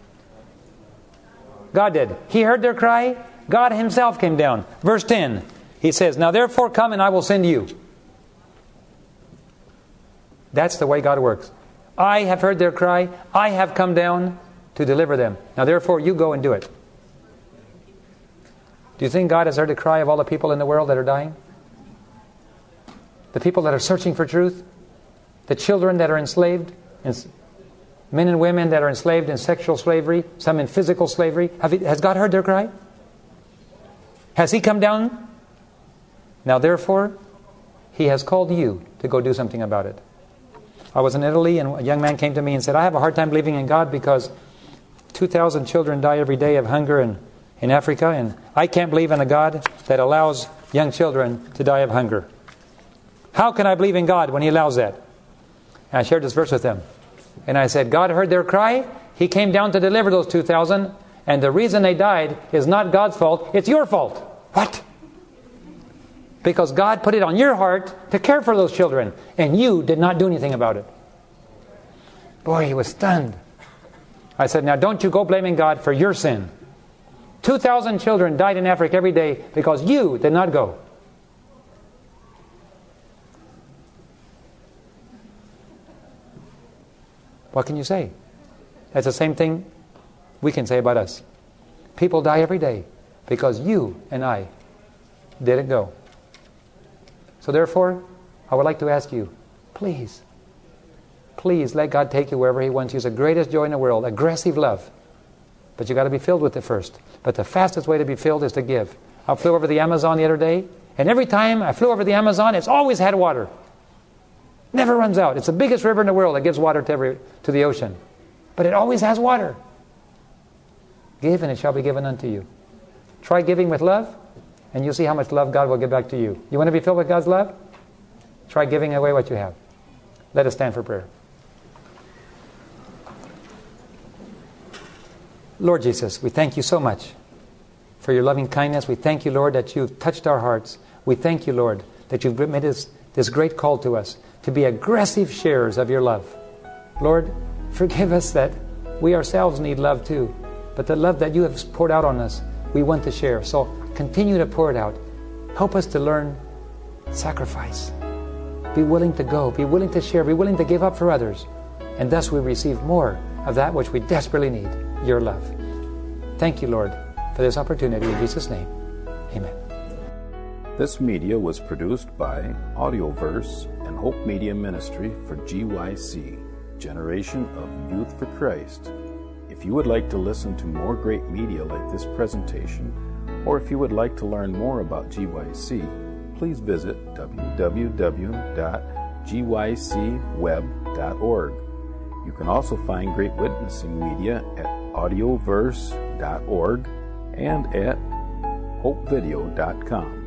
God did. He heard their cry. God Himself came down. Verse ten, He says, now therefore come and I will send you. That's the way God works. I have heard their cry. I have come down to deliver them. Now therefore you go and do it. Do you think God has heard the cry of all the people in the world that are dying? The people that are searching for truth? The children that are enslaved? Men and women that are enslaved in sexual slavery? Some in physical slavery? Have he, has God heard their cry? Has He come down? Now therefore, He has called you to go do something about it. I was in Italy and a young man came to me and said, I have a hard time believing in God because two thousand children die every day of hunger in, in Africa, and I can't believe in a God that allows young children to die of hunger. How can I believe in God when He allows that? And I shared this verse with them. And I said, God heard their cry. He came down to deliver those two thousand. And the reason they died is not God's fault. It's your fault. What? Because God put it on your heart to care for those children. And you did not do anything about it. Boy, he was stunned. I said, now don't you go blaming God for your sin. two thousand children died in Africa every day because you did not go. What can you say? That's the same thing we can say about us. People die every day because you and I didn't go. So therefore, I would like to ask you, please, please let God take you wherever He wants you. It's the greatest joy in the world, aggressive love. But you got to be filled with it first. But the fastest way to be filled is to give. I flew over the Amazon the other day, and every time I flew over the Amazon, it's always had water. Never runs out. It's the biggest river in the world that gives water to, every, to the ocean. But it always has water. Give and it shall be given unto you. Try giving with love, and you'll see how much love God will give back to you. You want to be filled with God's love? Try giving away what you have. Let us stand for prayer. Lord Jesus, we thank You so much for Your loving kindness. We thank You, Lord, that You've touched our hearts. We thank You, Lord, that You've made this, this great call to us to be aggressive sharers of Your love. Lord, forgive us that we ourselves need love too. But the love that You have poured out on us, we want to share. So continue to pour it out. Help us to learn sacrifice. Be willing to go. Be willing to share. Be willing to give up for others. And thus we receive more of that which we desperately need, Your love. Thank You, Lord, for this opportunity. In Jesus' name, amen. This media was produced by Audioverse and Hope Media Ministry for G Y C, Generation of Youth for Christ. If you would like to listen to more great media like this presentation, or if you would like to learn more about G Y C, please visit w w w dot g y c web dot org. You can also find great witnessing media at audioverse dot org and at hope video dot com.